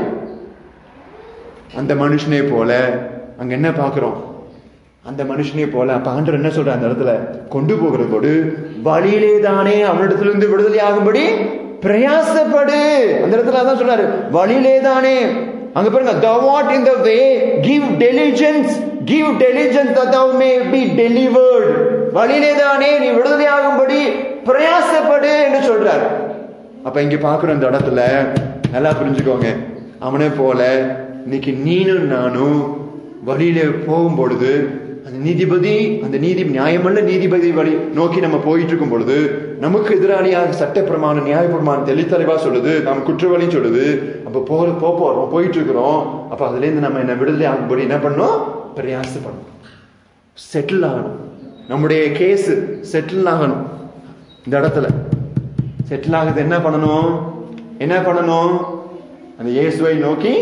அந்த மனுஷனே போல அங்க என்ன பாக்குறோம்? அந்த மனுஷனே போல அப்ப ஆண்டவர் என்ன சொல்ற அந்த இடத்துல கொண்டு போகிற போது வழியிலே தானே அவனிடத்திலிருந்து விடுதலை ஆகும்படி பிரயாசப்படு. அந்த இடத்துல அதான் சொல்றாரு, வழியிலே தானே. அங்க பாருங்க, thou art in the way, give diligence that thou may be delivered. வழியிலே தானே நீ விடுதலை ஆகும்படி பிரயாசப்படு என்று சொல்றாரு. அப்ப இங்க பாக்குற இந்த இடத்துல நல்லா புரிஞ்சுக்கோங்க, அவனே போல இன்னைக்கு நீனும் நானும் வழியில போகும் பொழுது அந்த நியாயமல்ல நீதிபதி வழி நோக்கி நம்ம போயிட்டு இருக்கும் பொழுது நமக்கு எதிராளியாக சட்ட பிரமாணம், நியாய பிரமாணம் தெளித்தலைவா சொல்லுது, நம்ம குற்றவாளியும் சொல்லுது. அப்ப போறோம், போயிட்டு இருக்கிறோம். அப்ப அதுல இருந்து நம்ம என்ன விடுதலை ஆகும்படி என்ன பண்ணணும்? பிரயாசப்படணும், செட்டில் ஆகணும். நம்முடைய கேஸ் செட்டில் ஆகணும். இந்த இடத்துல செட்டில் ஆகுது என்ன பண்ணணும்? அந்த இயேசுவை நோக்கி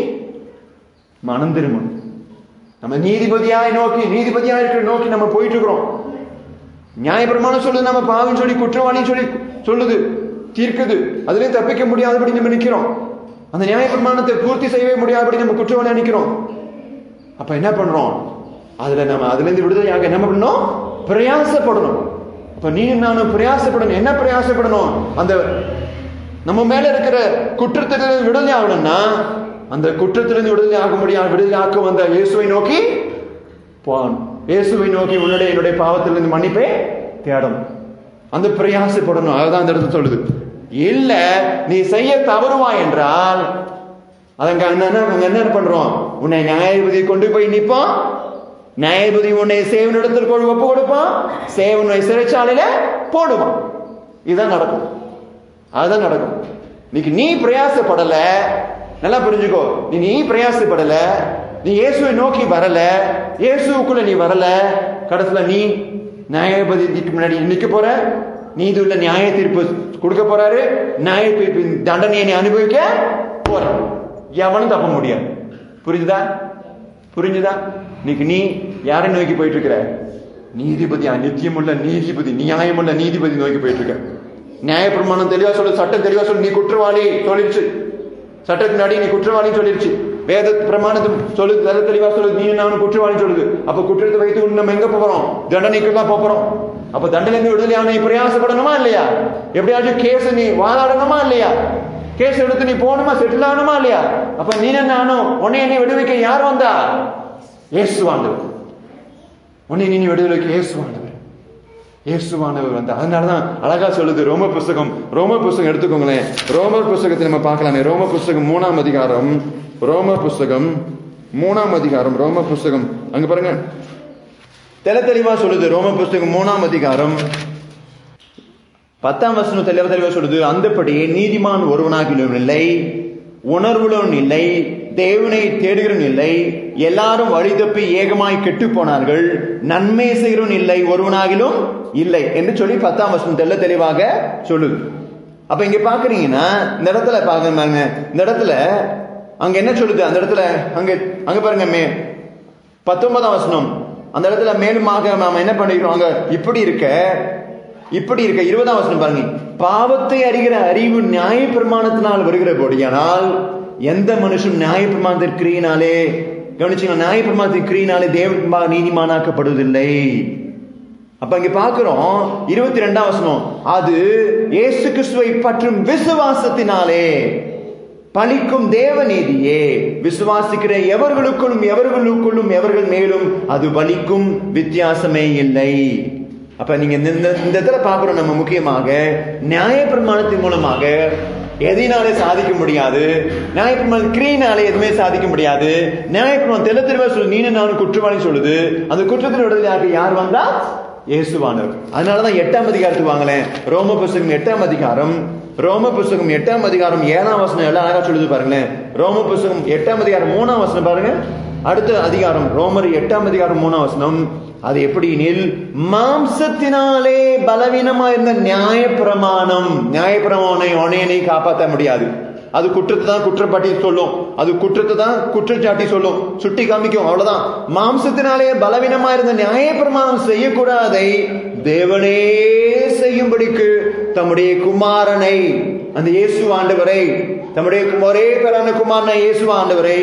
மனம் திரும்பணும். நம்ம நீதிபதியாய் நோக்கி நம்ம போயிட்டு இருக்கிறோம். நியாயப்பிரமாணம் சொல்லுது நம்ம பாவம் சொல்லி குற்றவாளியும் சொல்லி சொல்லுது, தீர்க்குது. அதுலயும் தப்பிக்க முடியாதபடி நம்ம நிக்கிறோம். அந்த நியாயப்பிரமாணத்தை பூர்த்தி செய்யவே முடியாதபடி நம்ம குற்றவாளியா நிக்கிறோம். அப்ப என்ன பண்றோம்? அதுல இருந்து விடுதலையாக என்ன பண்ணணும்? பிரயாசப்படணும். அப்ப நீயும் நானும் பிரயாசப்படணும். என்ன பிரயாசப்படணும்? அந்த நம்ம மேல இருக்கிற குற்றத்திலிருந்து விடுதலை ஆகணும்னா அந்த குற்றத்திலிருந்து விடுதலை ஆக்கும் அந்த இயேசுவை நோக்கி போகணும். இயேசுவை நோக்கி என்னுடைய பாவத்திலிருந்து மன்னிப்பை தேடணும். அந்த பிரயாசப்படணும். அதுதான் அந்த இடத்துல சொல்லுது. இல்ல நீ செய்ய தவறுவாய் என்றால் அதங்க என்ன பண்றோம்? உன்னை நியாயாதிபதி கொண்டு போய் நிப்பான். நியாயாதிபதி உன்னை சேவனிடத்தில் ஒப்பு கொடுப்பான். சேவனை சிறைச்சாலையில போடுவான். இதுதான் நடக்கும். அதுதான் நடக்கும். இன்னைக்கு நீ பிரயாசப்படல, நல்லா புரிஞ்சுக்கோ. நீ பிரயாசப்படல, நீ இயேசுவை நோக்கி வரல, இயேசுக்குள்ள நீ வரல. கடைசியில நீ நியாயாதிபதிக்கு முன்னாடி நிக்க போற. நீதி உள்ள நியாய தீர்ப்பு கொடுக்க போறாரு. நியாய தீர்ப்பின் தண்டனையை நீ அனுபவிக்க போற. எவனும் தப்ப முடியாது. புரிஞ்சுதா? இன்னைக்கு நீ யாரை நோக்கி போயிட்டு இருக்கிற? நீதிபதியா, நித்தியமுள்ள நீதிபதி, நியாயமுள்ள நீதிபதி நோக்கி போயிட்டு இருக்க. நியாய பிரமாணம் தெளிவா சொல்லு, சட்டம் தெளிவா சொல்லு, நீ குற்றவாளி சொல்லிடுச்சு. சட்டத்தின் முன்னாடி நீ குற்றவாளி சொல்லிருச்சு. வேத பிரமாணத்தும் சொல்லு, தெளிவா சொல்லு, நீ நானும் குற்றவாளி சொல்லுது. அப்ப குற்றத்தை வைத்து நம்ம எங்க போறோம்? தண்டனைக்கு தான் போறோம். அப்ப தண்டனை விடுதலையான நீ பிரயாசப்படணுமா இல்லையா? எப்படியாச்சும் கேஸ் நீ வாதாடணுமா இல்லையா? கேஸ் எடுத்து நீ போகணுமா? செட்டில் ஆகணுமா இல்லையா? அப்ப நீ நானும் உன்னை விடுவிக்க யார் வந்தா? இயேசுவானவர். உன்னை நீ விடுதலைக்கு இயேசுவானவர் வந்தா. அதனாலதான் அழகா சொல்லுது ரோமர் புஸ்தகம் எடுத்துக்கோங்களேன். ரோமர் புஸ்தகத்தை நம்ம பார்க்கலாமே. ரோமர் புஸ்தகம் 3ஆம் அதிகாரம். ரோமர் புஸ்தகம் அங்க பாருங்க, தெளிவா சொல்லுது. ரோமர் புஸ்தகம் 3ஆம் அதிகாரம் 10ஆம் வசனம் தெளிவா சொல்லுது. அந்தபடி நீதிமான் ஒருவனாகிலும் இல்லை, உணர்வுள்ளவன் இல்லை, தேவனை தேடுகிறவன் இல்லை, எல்லாரும் வழி தப்பி ஏகமாய் கெட்டு போனார்கள், நன்மை செய்கிறவன் இல்லை, ஒருவனாகிலும் இல்லை என்று சொல்லி 10ஆம் வசனம் தெளிவாக சொல்லுது. அப்ப இங்க பாக்குறீங்கன்னா இந்த இடத்துல பாருங்க, இந்த இடத்துல அங்க என்ன சொல்லுது? அந்த இடத்துல அங்க பாருங்க 19ஆம் வசனம். அந்த இடத்துல மேலுமாக நாம என்ன பண்ணிக்கிறோம்? அங்க இப்படி இருக்க 20ஆம் வசனம் பாருங்க. பாவத்தை அறிகிற அறிவு நியாய பிரமாணத்தினால் வருகிற போடியானால் எந்த மனுஷன் நியாய பிரமாணத்தின் கிரியினாலே, கவனிச்சுங்க, நியாய பிரமாணத்தின் கிரியினாலே தேவன் நீதிமானாக்கப்படுவதில்லை. அப்ப இங்க பாக்குறோம் 22ஆம் வசனம், அது இயேசு கிறிஸ்துவை பற்றும் விசுவாசத்தினாலே பலிக்கும் தேவ நீதியே விசுவாசிக்கிற எவர்களுக்குள்ளும் எவர்கள் மேலும் அது பலிக்கும், வித்தியாசமே இல்லை. அப்ப நீங்க இந்த இடத்துல பாக்குறோம் நம்ம முக்கியமாக நியாய பிரமாணத்தின் மூலமாக எதினாலே சாதிக்க முடியாது. நியாய பிரமாணம் கிரியினாலே எதுவுமே சாதிக்க முடியாது. நியாய பிரமாணம் தெளிவா சொல்லு, நீனு நானும் குற்றவாளி சொல்லுது. அந்த குற்றத்தின் விடுதலையாக யார் வந்தா? இயேசுவானவர். அதனாலதான் 8ஆம் அதிகாரத்துக்கு வாங்களேன். ரோம புஸ்தகம் 8ஆம் அதிகாரம், ரோம புஸ்தகம் 8ஆம் அதிகாரம் 7ஆம் வசனம் எல்லாம் அழகா சொல்லுது பாருங்களேன். ரோம புஸ்தகம் 8ஆம் அதிகாரம் 3ஆம் வசனம் பாருங்க. அடுத்த அதிகாரம் ரோமர் 8ஆம் அதிகாரம் 3ஆம் வசனம். அது எப்படி எனில், மாம்சத்தினாலே பலவீனமா இருந்த நியாயப்பிரமாணம் உன்னை காப்பாற்ற முடியாது. அது குற்றத்தை தான் குற்றப்பாட்டி சொல்லும், அது குற்றத்தை தான் குற்றச்சாட்டி சொல்லும், சுட்டி காமிக்கும், அவ்வளவுதான். மாம்சத்தினாலே பலவீனமா இருந்த நியாயப்பிரமாணம் செய்யக்கூடாதை தேவனே செய்யும்படிக்கு தம்முடைய குமாரனை, அந்த இயேசு ஆண்டவரை, தம்முடைய ஒரே பேரான குமாரனை இயேசு ஆண்டவரை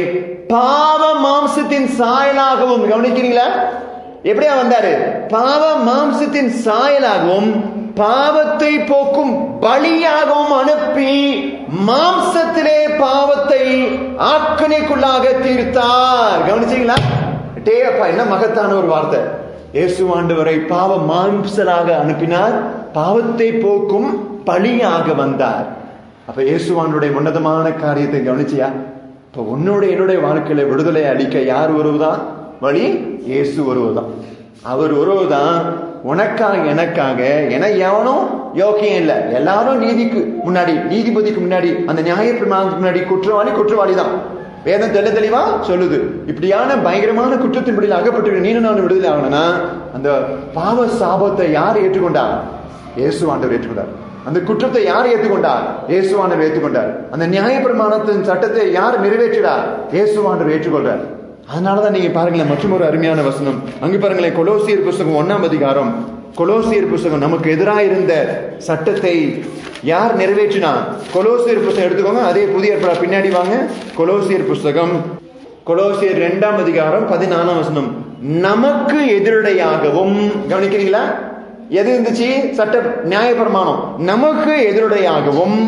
பாவ மாம்சத்தின் சாயலாகவும், கவனிக்கிறீங்களா எப்படியா வந்தாரு? பாவ மாம்சத்தின் சாயலாகவும் பாவத்தை போக்கும் பலியாகவும் அனுப்பி மாம்சத்திலே பாவத்தை ஆக்கணைக்குள்ளாக தீர்த்தார். கவனிச்சீங்களா? டேப்பா, என்ன மகத்தான ஒரு வார்த்தை. இயேசு ஆண்டவரை பாவ மாம்சலாக அனுப்பினார், பாவத்தை போக்கும் பலியாக வந்தார். அப்ப இயேசுவானுடைய உன்னதமான காரியத்தை கவனிச்சியா? இப்ப என்னுடைய வாழ்க்கையில விடுதலை அளிக்க யார் வருவதான் வழி? இயேசு வருவதான். அவர் வருவதான் உனக்காக எனக்காக. என எவனும் யோக்கியம் இல்லை. எல்லாரும் நீதிக்கு முன்னாடி, நீதிபதிக்கு முன்னாடி, அந்த நியாயப்பிரமாணத்துக்கு முன்னாடி குற்றவாளி தான். வேதம் தெளிவா சொல்லுது. இப்படியான பயங்கரமான குற்றத்தின் படியில் அகப்பட்டு நீனும் நானும் விடுதலை ஆகணும்னா அந்த பாவ சாபத்தை யார் ஏற்றுக்கொண்டார்? இயேசு ஆண்டவர் ஏற்றுக்கொண்டார். அந்த குற்றத்தை யார் ஏற்றுக்கொண்டார்? இயேசு ஆண்டவர் ஏற்றுக்கொண்டார். அந்த நியாயப்பிரமாணத்தின் சட்டத்தை யார் நிறைவேற்றினார்? இயேசு ஆண்டவர் ஏற்றுக்கொண்டார். அதனாலதான் நீங்க பாருங்களேன், மற்றும் ஒரு அருமையான வசனம் அங்கு பாருங்களேன். கொலோசியர் புஸ்தகம் 1ஆம் அதிகாரம். கொலோசியர் புஸ்தகம் நமக்கு எதிராக இருந்த சட்டத்தை யார் நிறைவேற்றினார்? கொலோசியர் புஸ்தகம் எடுத்துக்கோங்க. அதே புதிய ஏற்பாடு பின்னாடி வாங்க. கொலோசியர் புஸ்தகம், கொலோசியர் 2ஆம் அதிகாரம் 14ஆம் வசனம். நமக்கு எதிரடையாகவும், கவனிக்கிறீங்களா? எது இருந்துச்சு? சட்ட நியாயப்பிரமாணம். நமக்கு எதிரடையாகவும்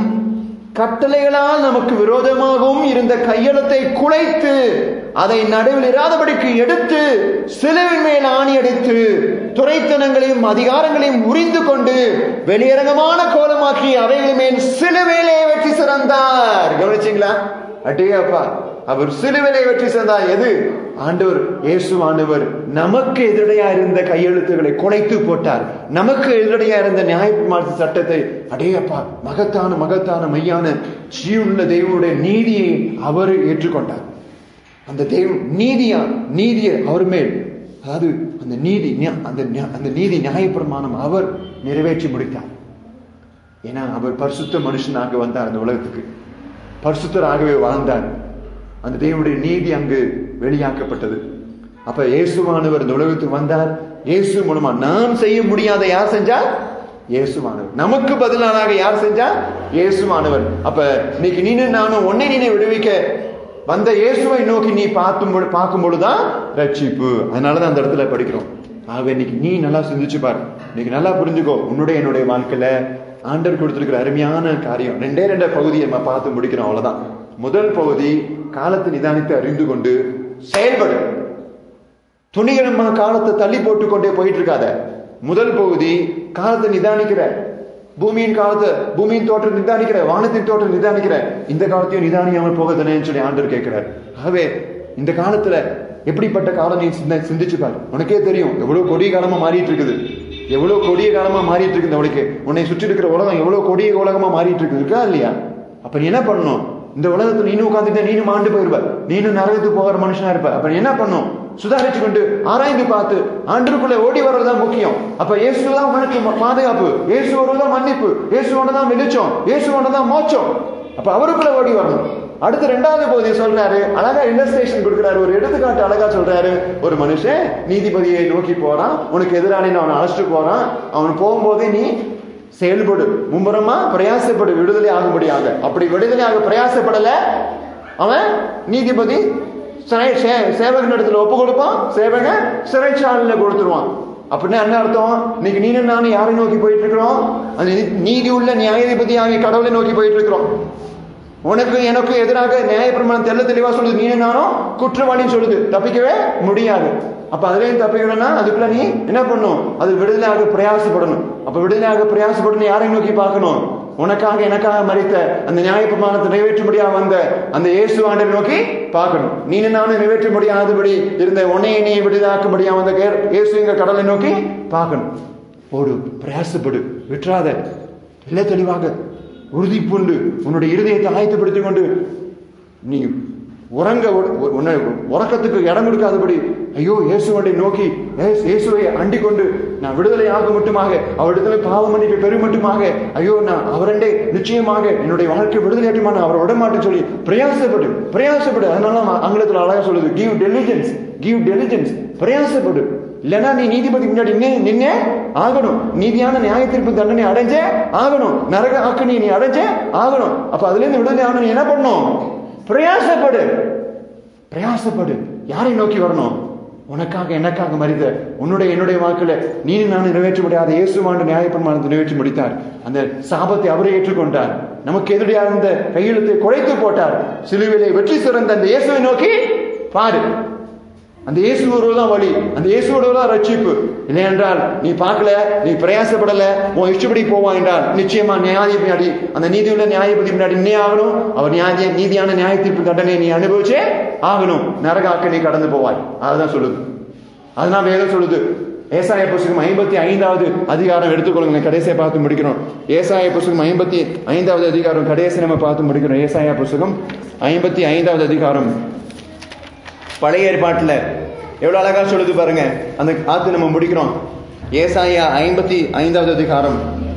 கட்டளைகளால் நமக்கு விரோதமாகவும் இருந்த கையெழுத்தை குலைத்து அதை நடுவில் இராதபடிக்கு எடுத்து சிலுவின் மேல் ஆணி அடித்து துரைத்தனங்களையும் அதிகாரங்களையும் உரிந்து கொண்டு வெளியரங்கமான கோலமாக்கி அவைகளின் மேல் சிலுவையிலே வெற்றி சிறந்தார். கவனிச்சீங்களா? அட்டேப்பா, அவர் சிலுவையிலே வெற்றி சிறந்தார். எது? ஆண்டவர் இயேசு ஆண்டவர் நமக்கு எதிரடையா இருந்த கையெழுத்துக்களை குலைத்து போட்டார். நமக்கு எதிரடையா இருந்த நியாயப்பிரமாண சட்டத்தை, அடேப்பா, மகத்தான மையான ஜீவனுள்ள தெய்வனுடைய நீதியை அவர் ஏற்றுக்கொண்டார். அந்த தெய்வம் நீதியை அவர் மேல், அதாவது அந்த நீதி நியாயப்பிரமாணம் அவர் நிறைவேற்றி முடித்தார். ஏன்னா அவர் பரிசுத்த மனுஷனாக வந்தார், அந்த உலகத்துக்கு பரிசுத்தராகவே வாழ்ந்தார். அந்த தேவனுடைய நீதி அங்கு வெளியாக்கப்பட்டது. அப்ப இயேசுவானவர் இந்த உலகத்துக்கு வந்தார். இயேசு மூலமா நாம் செய்ய முடியாத யார் செஞ்சார்? இயேசுவானவர். நமக்கு பதிலாக யார் செஞ்சார்? இயேசுவானவர். அப்ப இன்னைக்கு நானும் உன்னை விடுவிக்க வந்த இயேசுவை நோக்கி நீ பார்க்கும் பொழுதுதான் ரட்சிப்பு. அதனாலதான் அந்த இடத்துல படிக்கிறோம். ஆகவே இன்னைக்கு நீ நல்லா சிந்திச்சு பாரு. இன்னைக்கு நல்லா புரிஞ்சுக்கோ. என்னுடைய வாழ்க்கையில ஆண்டவர் கொடுத்திருக்கிற அருமையான காரியம் 2 பகுதியை நம்ம பார்த்து முடிக்கிறோம். அவ்வளவுதான். முதல் பகுதி, காலத்தை நிதானித்து அறிந்து கொண்டு செயல்படு. துணிகரமா காலத்தை தள்ளி போட்டு கொண்டே போயிட்டு இருக்காத. முதல் பகுதி, காலத்தை நிதானிக்கிற, பூமியின் தோற்றம் நிதானிக்கிற, வானத்தின் தோற்றம் நிதானிக்கிற, இந்த காலத்தையும் நிதானியாமல் போகதானேன்னு சொல்லி ஆண்டவர் கேட்கிறார். ஆகவே இந்த காலத்துல எப்படிப்பட்ட காலம் நீ சிந்திச்சு பாரு. உனக்கே தெரியும் எவ்வளவு கொடிய காலமா மாறிட்டு இருக்குது. எவ்வளவு கொடிய காலமா மாறிட்டு இருக்குது. உனக்கு உன்னை சுற்றி இருக்கிற உலகம் எவ்வளவு கொடிய உலகமா மாறிட்டு இருக்குது, இருக்கா இல்லையா? அப்ப நீ என்ன பண்ணணும்? இந்த உலகத்துல நீனும் உட்காந்துட்டு நீனும் ஆண்டு போயிருவ, நீனும் நரகத்துக்கு போகிற மனுஷனா இருப்ப. அப்ப என்ன பண்ணும்? சுதாரிச்சு கொண்டு ஆராய்ந்து பார்த்து ஆண்டருக்குள்ள ஓடி வர்றதுதான் முக்கியம். அப்ப இயேசுதான் உனக்கு பாதுகாப்பு, இயேசுவோடதான் மன்னிப்பு, இயேசுவோடதான் வெளிச்சம், இயேசுவோடதான் மோட்சம். அப்ப அவருக்குள்ள ஓடி வரணும். அடுத்து 2வது பகுதியை சொல்றாரு, அழகா இல்லஸ்ட்ரேஷன் கொடுக்கிறாரு, ஒரு எடுத்துக்காட்டு அழகா சொல்றாரு. ஒரு மனுஷன் நீதிபதியை நோக்கி போறான், உனக்கு எதிரான அவனை அழைச்சிட்டு போறான். அவன் போகும்போதே நீ செயல்படு, மும்முரமா பிரயாசப்படு விடுதலை ஆகும்படியாக. அப்படி விடுதலையாக பிரயாசப்படல, அவன் நீதிபதி சேவகன் இடத்துல ஒப்பு கொடுப்பான், சேவகன் சிறைச்சாலையில கொடுத்துருவான். அப்படின்னா என்ன அர்த்தம்? இன்னைக்கு நீனும் நானும் யாரை நோக்கி போயிட்டு இருக்கிறோம்? அந்த நீதி உள்ள நியாயாதிபதி ஆகிய கடவுளை நோக்கி போயிட்டு இருக்கிறோம். உனக்கு எனக்கு எதிராக நியாயப்பிரமாணம் தெளிவா சொல்லுது, நீனும் நானும் குற்றவாளின்னு சொல்லுது, தப்பிக்கவே முடியாது. அப்ப அதுலயும் தப்பிக்கணும்னா அதுக்குள்ள நீ என்ன பண்ணும்? அது விடுதலையாக பிரயாசப்படணும். அப்ப விடுதலையாக பிரயாசப்படணும் யாரை நோக்கி பார்க்கணும்? உனக்காக எனக்காக மரித்த அந்த நியாயப்பிரமாணத்தை நிறைவேற்றும்படியாக வந்த அந்த இயேசு ஆண்டவரை நோக்கி பார்க்கணும். நீ நானும் நிறைவேற்ற முடியாதபடி இருந்த உன்னை நீ விடுதலாக்கும்படியாக வந்த இயேசுங்கிற கடலை நோக்கி பார்க்கணும். ஓடு, பிரயாசப்படு, விட்டுறாத. இல்லை, தெளிவாக உறுதி பூண்டு உன்னுடைய இருதயத்தை ஆயத்தப்படுத்திக் கொண்டு நீ உறக்கத்துக்கு இடம் கொடுக்காதபடி ஐயோ இயேசுவை நோக்கி இயேசுவை அண்டிக் கொண்டு நான் விடுதலை ஆக மட்டுமாக, அவரிடத்துல பாவ மன்னிப்பை பெரும் மட்டுமாக, ஐயோ நான் அவரண்டே நிச்சயமாக என்னுடைய வாழ்க்கை விடுதலை ஆட்டுமான அவரை விடமாட்டேன்னு சொல்லி பிரயாசப்படு. அதனால ஆங்கிலத்தில் அழகா சொல்லுது, கிவ் டெலிஜென்ஸ், பிரயாசப்படு. இல்லைன்னா நீ நீதிபதி முன்னாடி நின்னே ஆகணும். நீதியான நியாய தீர்ப்பு தண்டனை அடைஞ்சே ஆகணும். நரக ஆக்கணி நீ அடைஞ்சே ஆகணும். அப்ப அதுல இருந்து விடுதலை ஆகணும். நீ என்ன பண்ணணும்? பிரயாசப்படு. யாரை நோக்கி வரணும்? உனக்காக எனக்காக மரித்த என்னுடைய வாக்குல நீ நான் நிறைவேற்ற முடியாத இயேசுவாண்டு நியாயப்பிரமாணத்தை நிறைவேற்றி முடித்தார். அந்த சாபத்தை அவரை ஏற்றுக்கொண்டார். நமக்கு எதிரியாக இருந்த கையெழுத்தை குறைத்து போட்டார். சிலுவையிலே வெற்றி சிறந்த அந்த இயேசுவை நோக்கி பாரு. அந்த இயேசுவோடுதான் வழி, அந்த இயேசுவோடுதான் ரட்சிப்பு. இல்லை என்றால் நீ பார்க்கல, நீ பிரயாசப்படல, உன் இஷ்டப்படி போவான் என்றால் நிச்சயமா நியாயப்படி அந்த நீதியுள்ள நியாயப்படி முன்னாடி நின்னே ஆகணும். அவர் நீதியான நியாய தீர்ப்பு தண்டனை நீ அனுபவிச்சே ஆகணும். நரகாக்க நீ கடந்து போவாய். அதுதான் சொல்லுது. அதுதான் வேதம் சொல்லுது. ஏசாயா புஸ்தகம் 55வது அதிகாரம் எடுத்துக்கொள்ளுங்க. கடைசியை பார்த்து முடிக்கிறோம். ஏசாயா புஸ்தகம் 55வது அதிகாரம் கடைசி நம்ம பார்த்து முடிக்கிறோம். ஏசாயா புஸ்தகம் 55வது அதிகாரம் பழைய ஏற்பாட்டுல எவ்வளவு அழகா சொல்லுது பாருங்க. அந்த ஆத்து நம்ம முடிக்கிறோம். ஏசாயா 55வது அதிகாரம்.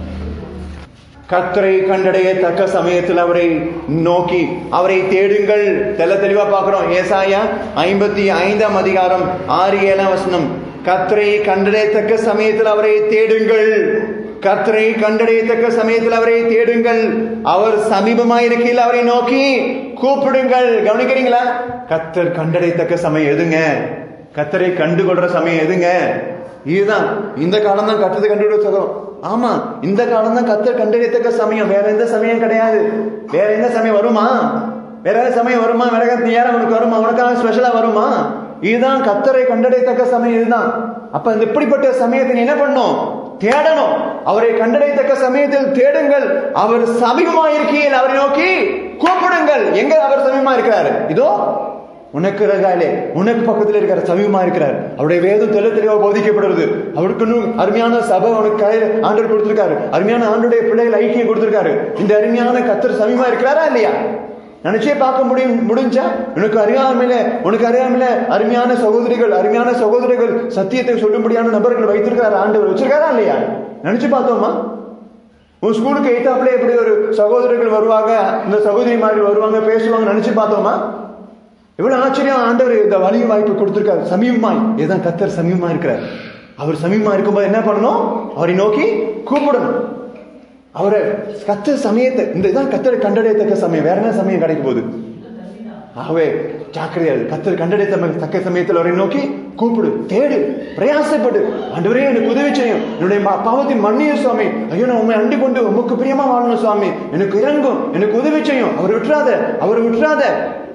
கர்த்தரை கண்டடைய தக்க சமயத்தில் அவரை நோக்கி அவரை தேடுங்கள். தெளிவா பார்க்கிறோம். ஏசாயா 55ஆம் அதிகாரம் 6-7 வசனம். கர்த்தரை கண்டடையத்தக்க சமயத்தில் அவரை தேடுங்கள். கர்த்தரை கண்டடையத்தக்க சமயத்தில் அவரை தேடுங்கள். அவர் சமீபமாயிருக்கையில் அவரை நோக்கி கூப்பிடுங்கள். கவனிக்கிறீங்களா? கர்த்தர் கண்டடையத்தக்க சமயம் எதுங்க? கர்த்தரை கண்டுகொள்ற சமயம் எதுங்க? இதுதான். இந்த காலம் தான் கர்த்தரை கண்டுபிடிச்சதோ. ஆமா, இந்த காலம் தான் கர்த்தர் கண்டறியத்தக்க சமயம். வேற எந்த சமயம் கிடையாது. வேற எந்த சமயம் வருமா? வேற எந்த சமயம் வருமா? வேற நேரம் உனக்கு வருமா? உனக்காக ஸ்பெஷலா வருமா? இதுதான் கர்த்தரை கண்டடையத்தக்க சமயம். இதுதான். அப்ப இந்த இப்படிப்பட்ட சமயத்தை என்ன பண்ணும்? தேடணும். அவரை கண்டடையத்தக்க சமயத்தில் தேடுங்கள். அவர் சமீபமா இருக்கையில் அவரை நோக்கி கூப்பிடுங்கள். எங்க அவர் சமீபமா இருக்கிறாரு? இதோ உனக்கு ரகாலே, உனக்கு பக்கத்தில் இருக்கிற சமீபமா இருக்கிறார். அவருடைய வேதம் தெளிவாக போதிக்கப்படுறது. அவருக்கு அருமையான சபை உனக்கு கையில் ஆண்டவர் கொடுத்திருக்காரு. அருமையான ஆண்டுடைய பிள்ளைகள் ஐக்கியம் கொடுத்திருக்காரு. இந்த அருமையான கர்த்தர் சமீபமா இருக்கிறாரா இல்லையா? நினைச்சே பார்க்க முடிஞ்சா? உனக்கு அறியாமல அருமையான சகோதரிகள் சத்தியத்தை சொல்லும்படியான நபர்கள் வைத்திருக்கிறார். ஆண்டவர் வச்சிருக்காரா இல்லையா? நினைச்சு பார்த்தோமா? உன் ஸ்கூலுக்கு எய்தாப்புல எப்படி ஒரு சகோதரர்கள் வருவாங்க, இந்த சகோதரிமார்கள் வருவாங்க, பேசுவாங்க. நினைச்சு பார்த்தோமா? எவ்வளவு ஆச்சரியம்! ஆண்டவர் இந்த வழி வாய்ப்பு கொடுத்திருக்காரு. சமீபமாய். இதுதான் கர்த்தர் சமீபமா இருக்கிறார். அவர் சமீபமா இருக்கும்போது என்ன பண்ணணும்? அவரை நோக்கி கூப்பிடணும். அவரை கர்த்தர் சமயத்தை, இந்த இதான் கர்த்தரை கண்டடையத்தக்க சமயம். வேற என்ன சமயம் கிடைக்கும் போது? ஆகவே ஜாக்கிரதையா. கர்த்தர் கண்டடையத்தக்க சமயத்தில் அவரை நோக்கி கூப்பிடு, தேடு, பிரயாசப்படு. ஆண்டவரே எனக்கு உதவி செய்யும், என்னுடைய பாவத்தின் மன்னியும் சுவாமி. ஐயோ நான் உண்மை அண்டி கொண்டு உமக்கு பிரியமா வாழணும் சுவாமி. எனக்கு இறங்கும், எனக்கு உதவி செய்யும். அவரை விட்டுறாத.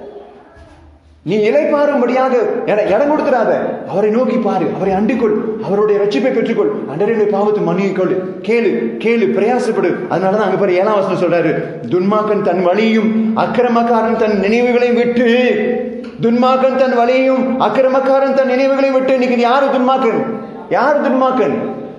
நீ இலைப்பாரும்படியாக இடம் கொடுத்துறாத. அவரை நோக்கி பாரு, அவரை அண்டிக்கொள், அவருடைய ரட்சிப்பை பெற்றுக்கொள். அண்டருடைய பாவத்தை மன்னிக்கொள். கேளு, பிரயாசப்படு. அதனாலதான் அங்க பாரு 7ஆம் வசனம் சொல்றாரு, துன்மார்க்கன் தன் வழியும் அக்கிரமக்காரன் தன் நினைவுகளையும் விட்டு. துன்மார்க்கன் தன் வழியும் அக்கிரமக்காரன் தன் நினைவுகளையும் விட்டு. இன்னைக்கு யாரு துன்மார்க்கன்?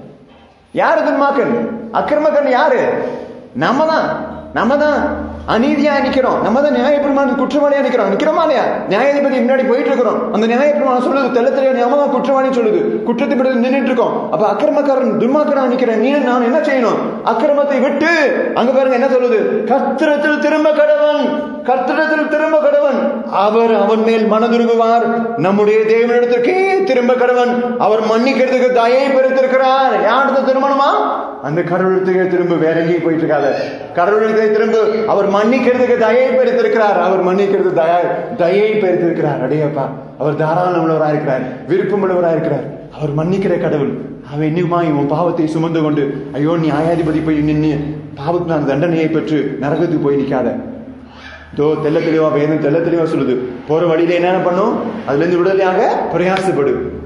அக்கிரமக்காரன் யாரு? நம்ம தான் அநீதியா நிக்கிறோம். நம்ம தான் நியாயப்பிரமாணம் குற்றவாளியா நிக்கிறோமா இல்லையா? நியாயாதிபதி முன்னாடி போயிட்டு இருக்கிறோம். அந்த நியாயப்பிரமாணம் சொல்லுது, தெளிவா நம்ம தான் குற்றவாளி சொல்லுது. குற்றத்தை பற்றி நின்றுட்டு இருக்கோம். அப்ப அக்கிரமக்காரன் துன்மார்க்கனா நிக்கிறேன். நீ நான் என்ன செய்யணும்? அக்கிரமத்தை விட்டு. அங்க பாருங்க என்ன சொல்லுது? கர்த்தரிடத்தில் திரும்ப கடவன். அவர் அவன் மேல் மனதுருகுவார். நம்முடைய தேவனிடத்திற்கே திரும்ப கடவன். அவர் மன்னிக்கிறதுக்கு தயை பெருத்திருக்கிறார். யாருக்கு திரும்பணுமா? அந்த கடவுளத்துக்கே திரும்ப. வேற எங்கேயும் போயிட்டு இருக்காத. கடவுளத்தை திரும்ப. அவர் மன்னிக்கிறதுக்கு தயை பெருத்திருக்கிறார். தயை பெருத்திருக்கிறார். அடையப்பா, அவர் தாராளம் உள்ளவராக இருக்கிறார், விருப்பம் உள்ளவராக இருக்கிறார். அவர் மன்னிக்கிற கடவுள். அவன் இன்னுமா உன் பாவத்தை சுமந்து கொண்டு ஐயோ நீ நியாயாதிபதி போய் நின்று பாவத்து நான் தண்டனையை பெற்று நரகத்துக்கு போய் நிற்காத. தெளிவா வேணும். தெளிவா சொல்லுது. போற வழியில என்ன பண்ணும்? அதுல இருந்து விடுதலையாக பிரயாசப்படு.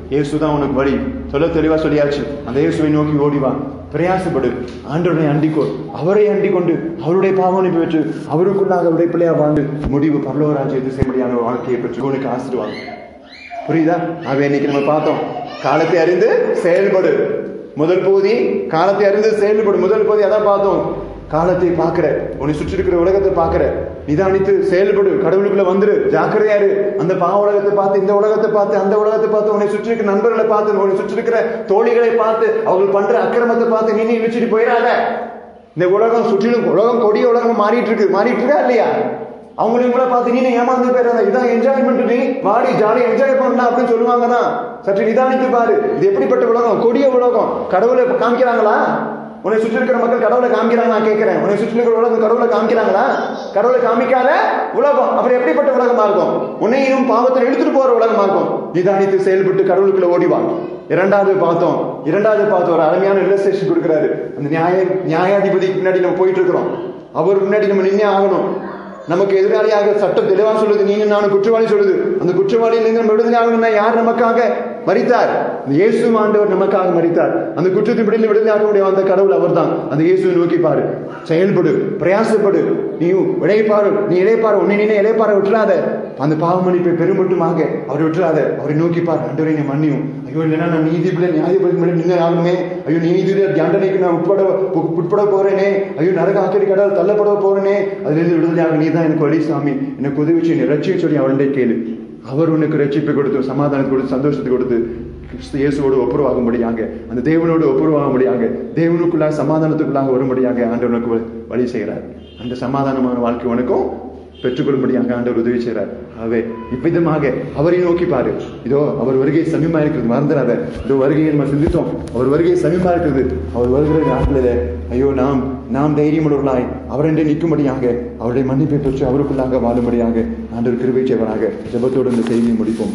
இயேசுதான் உனக்கு வழி. சொல்ல தெளிவா சொல்லியாச்சு. அந்த இயேசுவை நோக்கி ஓடிவா, பிரயாசப்படு, ஆண்டவரை அண்டிக்கோ, அவரை அண்டிக் கொண்டு அவருடைய பாவனை பெற்று அவருக்குள்ளாக அவருடைய பிள்ளையா வாழ்ந்து முடிவு பரலோக ராஜ்யத்தை செய்யும்படியான ஒரு வாழ்க்கையை பெற்று உனக்கு ஆசீர்வாதம். புரியுதா? அவன் இன்னைக்கு நம்ம பார்த்தோம், காலத்தை அறிந்து செயல்படு. முதல் பகுதி காலத்தை அறிந்து செயல்படு. முதல் பகுதி அதான் பார்த்தோம். காலத்தை பார்க்கிற, உன்னை சுற்றி இருக்கிற உலகத்தை பார்க்கிற, நிதானித்து செயல்படு, கடவுளுக்குள்ள வந்துரு, ஜாக்கிரதையாரு. அந்த பாவ உலகத்தை பார்த்து, இந்த உலகத்தை பார்த்து, அந்த உலகத்தை பார்த்து, உன்னை சுற்றி இருக்கிற நண்பர்களை பார்த்து, உன்னை சுற்றி இருக்கிற தோழிகளை பார்த்து, அவங்க பண்ற அக்கிரமத்தை பார்த்து நீ இழிச்சிட்டு போயிடாத. இந்த உலகம் சுற்றிலும் உலகம் கொடிய உலகம் மாறிட்டு இருக்கா இல்லையா? அவங்களையும் கூட பார்த்து நீ ஏமாந்து போயிடாத. இதான் என்ஜாய்மெண்ட், நீ வாடி ஜாலி என்ஜாய் பண்ணலாம் அப்படின்னு சொல்லுவாங்கதான். சற்று நிதானித்து பாரு, இது எப்படிப்பட்ட உலகம், கொடிய உலகம். கடவுளை காமிக்கிறாங்களா? உன்னை சுற்றி இருக்கிற மக்கள் கடவுளை காமிக்கிறாங்க? நான் கேட்கிறேன், உன்னை சுற்றி இருக்கிற உலகம் கடவுளை காமிக்கிறாங்களா? கடவுளை காமிக்காத உலகம் அப்புறம் எப்படிப்பட்ட உலகமா இருக்கும்? உன்னையும் பாவத்தில் இழுத்துட்டு போற உலகமா இருக்கும். நிதானித்து செயல்பட்டு கடவுளுக்குள்ள ஓடிவாங்க. இரண்டாவது பார்த்தோம் ஒரு அருமையான இல்லஸ்ட்ரேஷன் கொடுக்கிறாரு. அந்த நியாயாதிபதிக்கு முன்னாடி நம்ம போயிட்டு இருக்கிறோம். அவர் முன்னாடி நம்ம நின்னே ஆகணும். நமக்கு எதிராளியாக சட்டம் தெளிவா சொல்லுது, நீங்க நானும் குற்றவாளி சொல்லுது. அந்த குற்றவாளியிலிருந்து நம்ம விடுதலை ஆகணும்னா யார் நமக்காக மரித்தார்? இயேசு ஆண்டவர் நமக்காக மரித்தார். அந்த குற்றத்தின் விடுதலை ஆகக்கூடிய அந்த கடவுள் அவர் தான். அந்த இயேசுவை நோக்கி பாரு, செயல்படு, பிரயாசப்படு. நீ இளைப்பாரு, உன்னை நீனே இளைப்பார விட்டுறாத. அந்த பாவ மன்னிப்பை பெருமட்டுமாக அவரை விட்டுறாத. அவரை நோக்கி பாரு, ஆண்டவரை நீ மன்னியும். ஐயோ இல்லைன்னா நான் நியாயபதி நின்று ஆகணுமே, ஐயோ நீதிபதி தண்டனைக்கு நான் உட்பட போறேனே, ஐயோ நரக ஆக்கடி கடவுள் தள்ளப்பட போறேனே, அதிலிருந்து விடுதலையாக நீ தான் எனக்கு வழி சாமி, எனக்கு உதவி செய்ய, நீ ரட்சியை சொல்லி அவருடைய கேளு. அவர் உனக்கு ரட்சிப்பை கொடுத்து, சமாதானத்தை கொடுத்து, சந்தோஷத்தை கொடுத்து, இயேசுவோடு ஒப்புரவாகும்படியாக, அந்த தேவனோடு ஒப்புரவாகும்படியாக, தேவனுக்குள்ளாக சமாதானத்துக்குள்ளாக வரும்படியாக ஆண்டவனுக்கு வழி செய்கிறார். அந்த சமாதானமான வாழ்க்கை உனக்கும் பெற்றுக்கொள்ளும்படியாக ஆண்டவர் உதவி செய்கிறார். ஆகவே இவ்விதமாக அவரை நோக்கி பாரு. இதோ அவர் வருகை சமீபமா இருக்கிறது, மறந்துடாத. இதோ வருகையை நம்ம சிந்தித்தோம், அவர் வருகை சமீபமா இருக்கிறது. அவர் வருகிற நாட்டில ஐயோ நாம் தைரியமுள்ளவர்களாய் அவரென்றே நிற்கும்படியாக, அவருடைய மன்னிப்பை பெற்று அவருக்குள்ளாக வாழும்படியாக ஆண்டவர் கிருபை செய்வராக. ஜெபத்தோடு இந்த செய்தியை முடிப்போம்,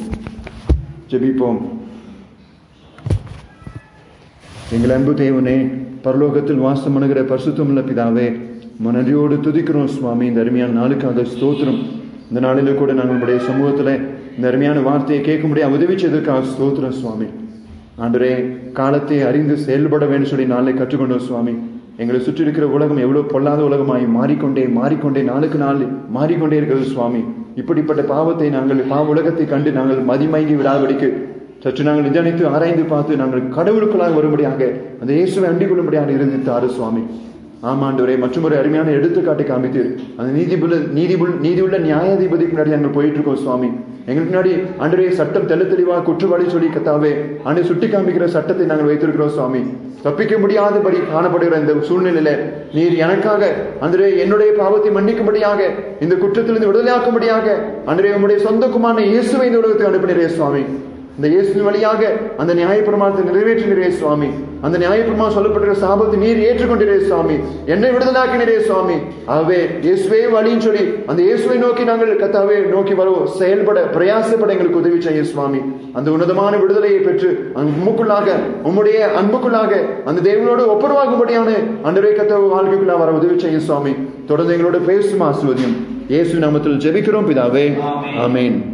ஜெபிப்போம். எங்கள் அன்பு தேவனே, பரலோகத்தில் வாசம் பண்ணுகிற பரிசுத்தமுள்ள பிதாவே, நன்றியோடு துதிக்கிறோம் சுவாமி. இந்த அருமையான நாளுக்காக ஸ்தோத்திரம். இந்த நாளில கூட நாங்களுடைய சமூகத்துல இந்த அருமையான வார்த்தையை கேட்க முடியாது உதவி செய்ததற்காக ஸ்தோத்திரம் சுவாமி. ஆண்டவரே, காலத்தை அறிந்து செயல்பட வேண்டும் சொல்லி நாளை கற்றுக்கொண்டோம் சுவாமி. எங்களை சுற்றி இருக்கிற உலகம் எவ்வளவு பொல்லாத உலகமாய் மாறிக்கொண்டே நாளுக்கு நாள் மாறிக்கொண்டே இருக்கிறது சுவாமி. இப்படிப்பட்ட பாவ உலகத்தை கண்டு நாங்கள் மதிமயங்கி விடாதபடிக்கு சற்று நாங்கள் நிதானித்து ஆராய்ந்து பார்த்து நாங்கள் கடவுளுக்குள்ளாக வரும்படியாக, அந்த இயேசுவை அண்டிக் கொள்ளும்படியாக இருந்தித்தாரு சுவாமி. ஆமாண்டவரே, மற்றும் ஒரு அருமையான எடுத்துக்காட்டை காமித்து அந்த நீதியுள்ள நியாயாதிபதிக்கு முன்னாடி நாங்கள் போயிட்டு இருக்கோம் சுவாமி. எங்களுக்கு முன்னாடி ஆண்டவரே சட்டம் தெளிவாக குற்றவாளி சொல்லி கத்தாவே ஆண்டு சுட்டி காமிக்கிற சட்டத்தை நாங்கள் வைத்திருக்கிறோம் சுவாமி. தப்பிக்க முடியாதபடி காணப்படுகிற இந்த சூழ்நிலையில நீர் எனக்காக ஆண்டவரே என்னுடைய பாவத்தை மன்னிக்கும்படியாக, இந்த குற்றத்திலிருந்து விடுதலையாக்கும்படியாக ஆண்டவரே உம்முடைய சொந்த குமாரனை இயேசுவை இந்த உலகத்துக்கு அனுப்பினரே சுவாமி. இந்த இயேசுவின் வழியாக அந்த நியாயப்பிரமாணத்தை நிறைவேற்றினரே சுவாமி. அந்த நியாயப்பிரமாணம் சொல்லப்பட்டிருக்கிற சாபத்தை நீர் ஏற்றுக்கொண்டிரே சுவாமி. என்னை விடுதலாக்கினரே சுவாமி. ஆகவே இயேசுவே வழின்னு சொல்லி அந்த இயேசுவை நோக்கி நாங்கள் கத்தாவே நோக்கி வருவோம். செயல்பட பிரயாசப்பட எங்களுக்கு உதவி செய்ய சுவாமி. அந்த உன்னதமான விடுதலையை பெற்று உம்முக்குள்ளாக, உம்முடைய அன்புக்குள்ளாக அந்த தேவனோடு ஒப்புரவாகும்படியான ஆண்டவரே கத்தாவே வாழ்க்கைக்குள்ளாக வர உதவி செய்ய சுவாமி. தொடர்ந்து எங்களோட பேசும் ஆசீர்வதியும். இயேசு நாமத்தில் ஜெபிக்கிறோம் பிதாவே, ஆமென்.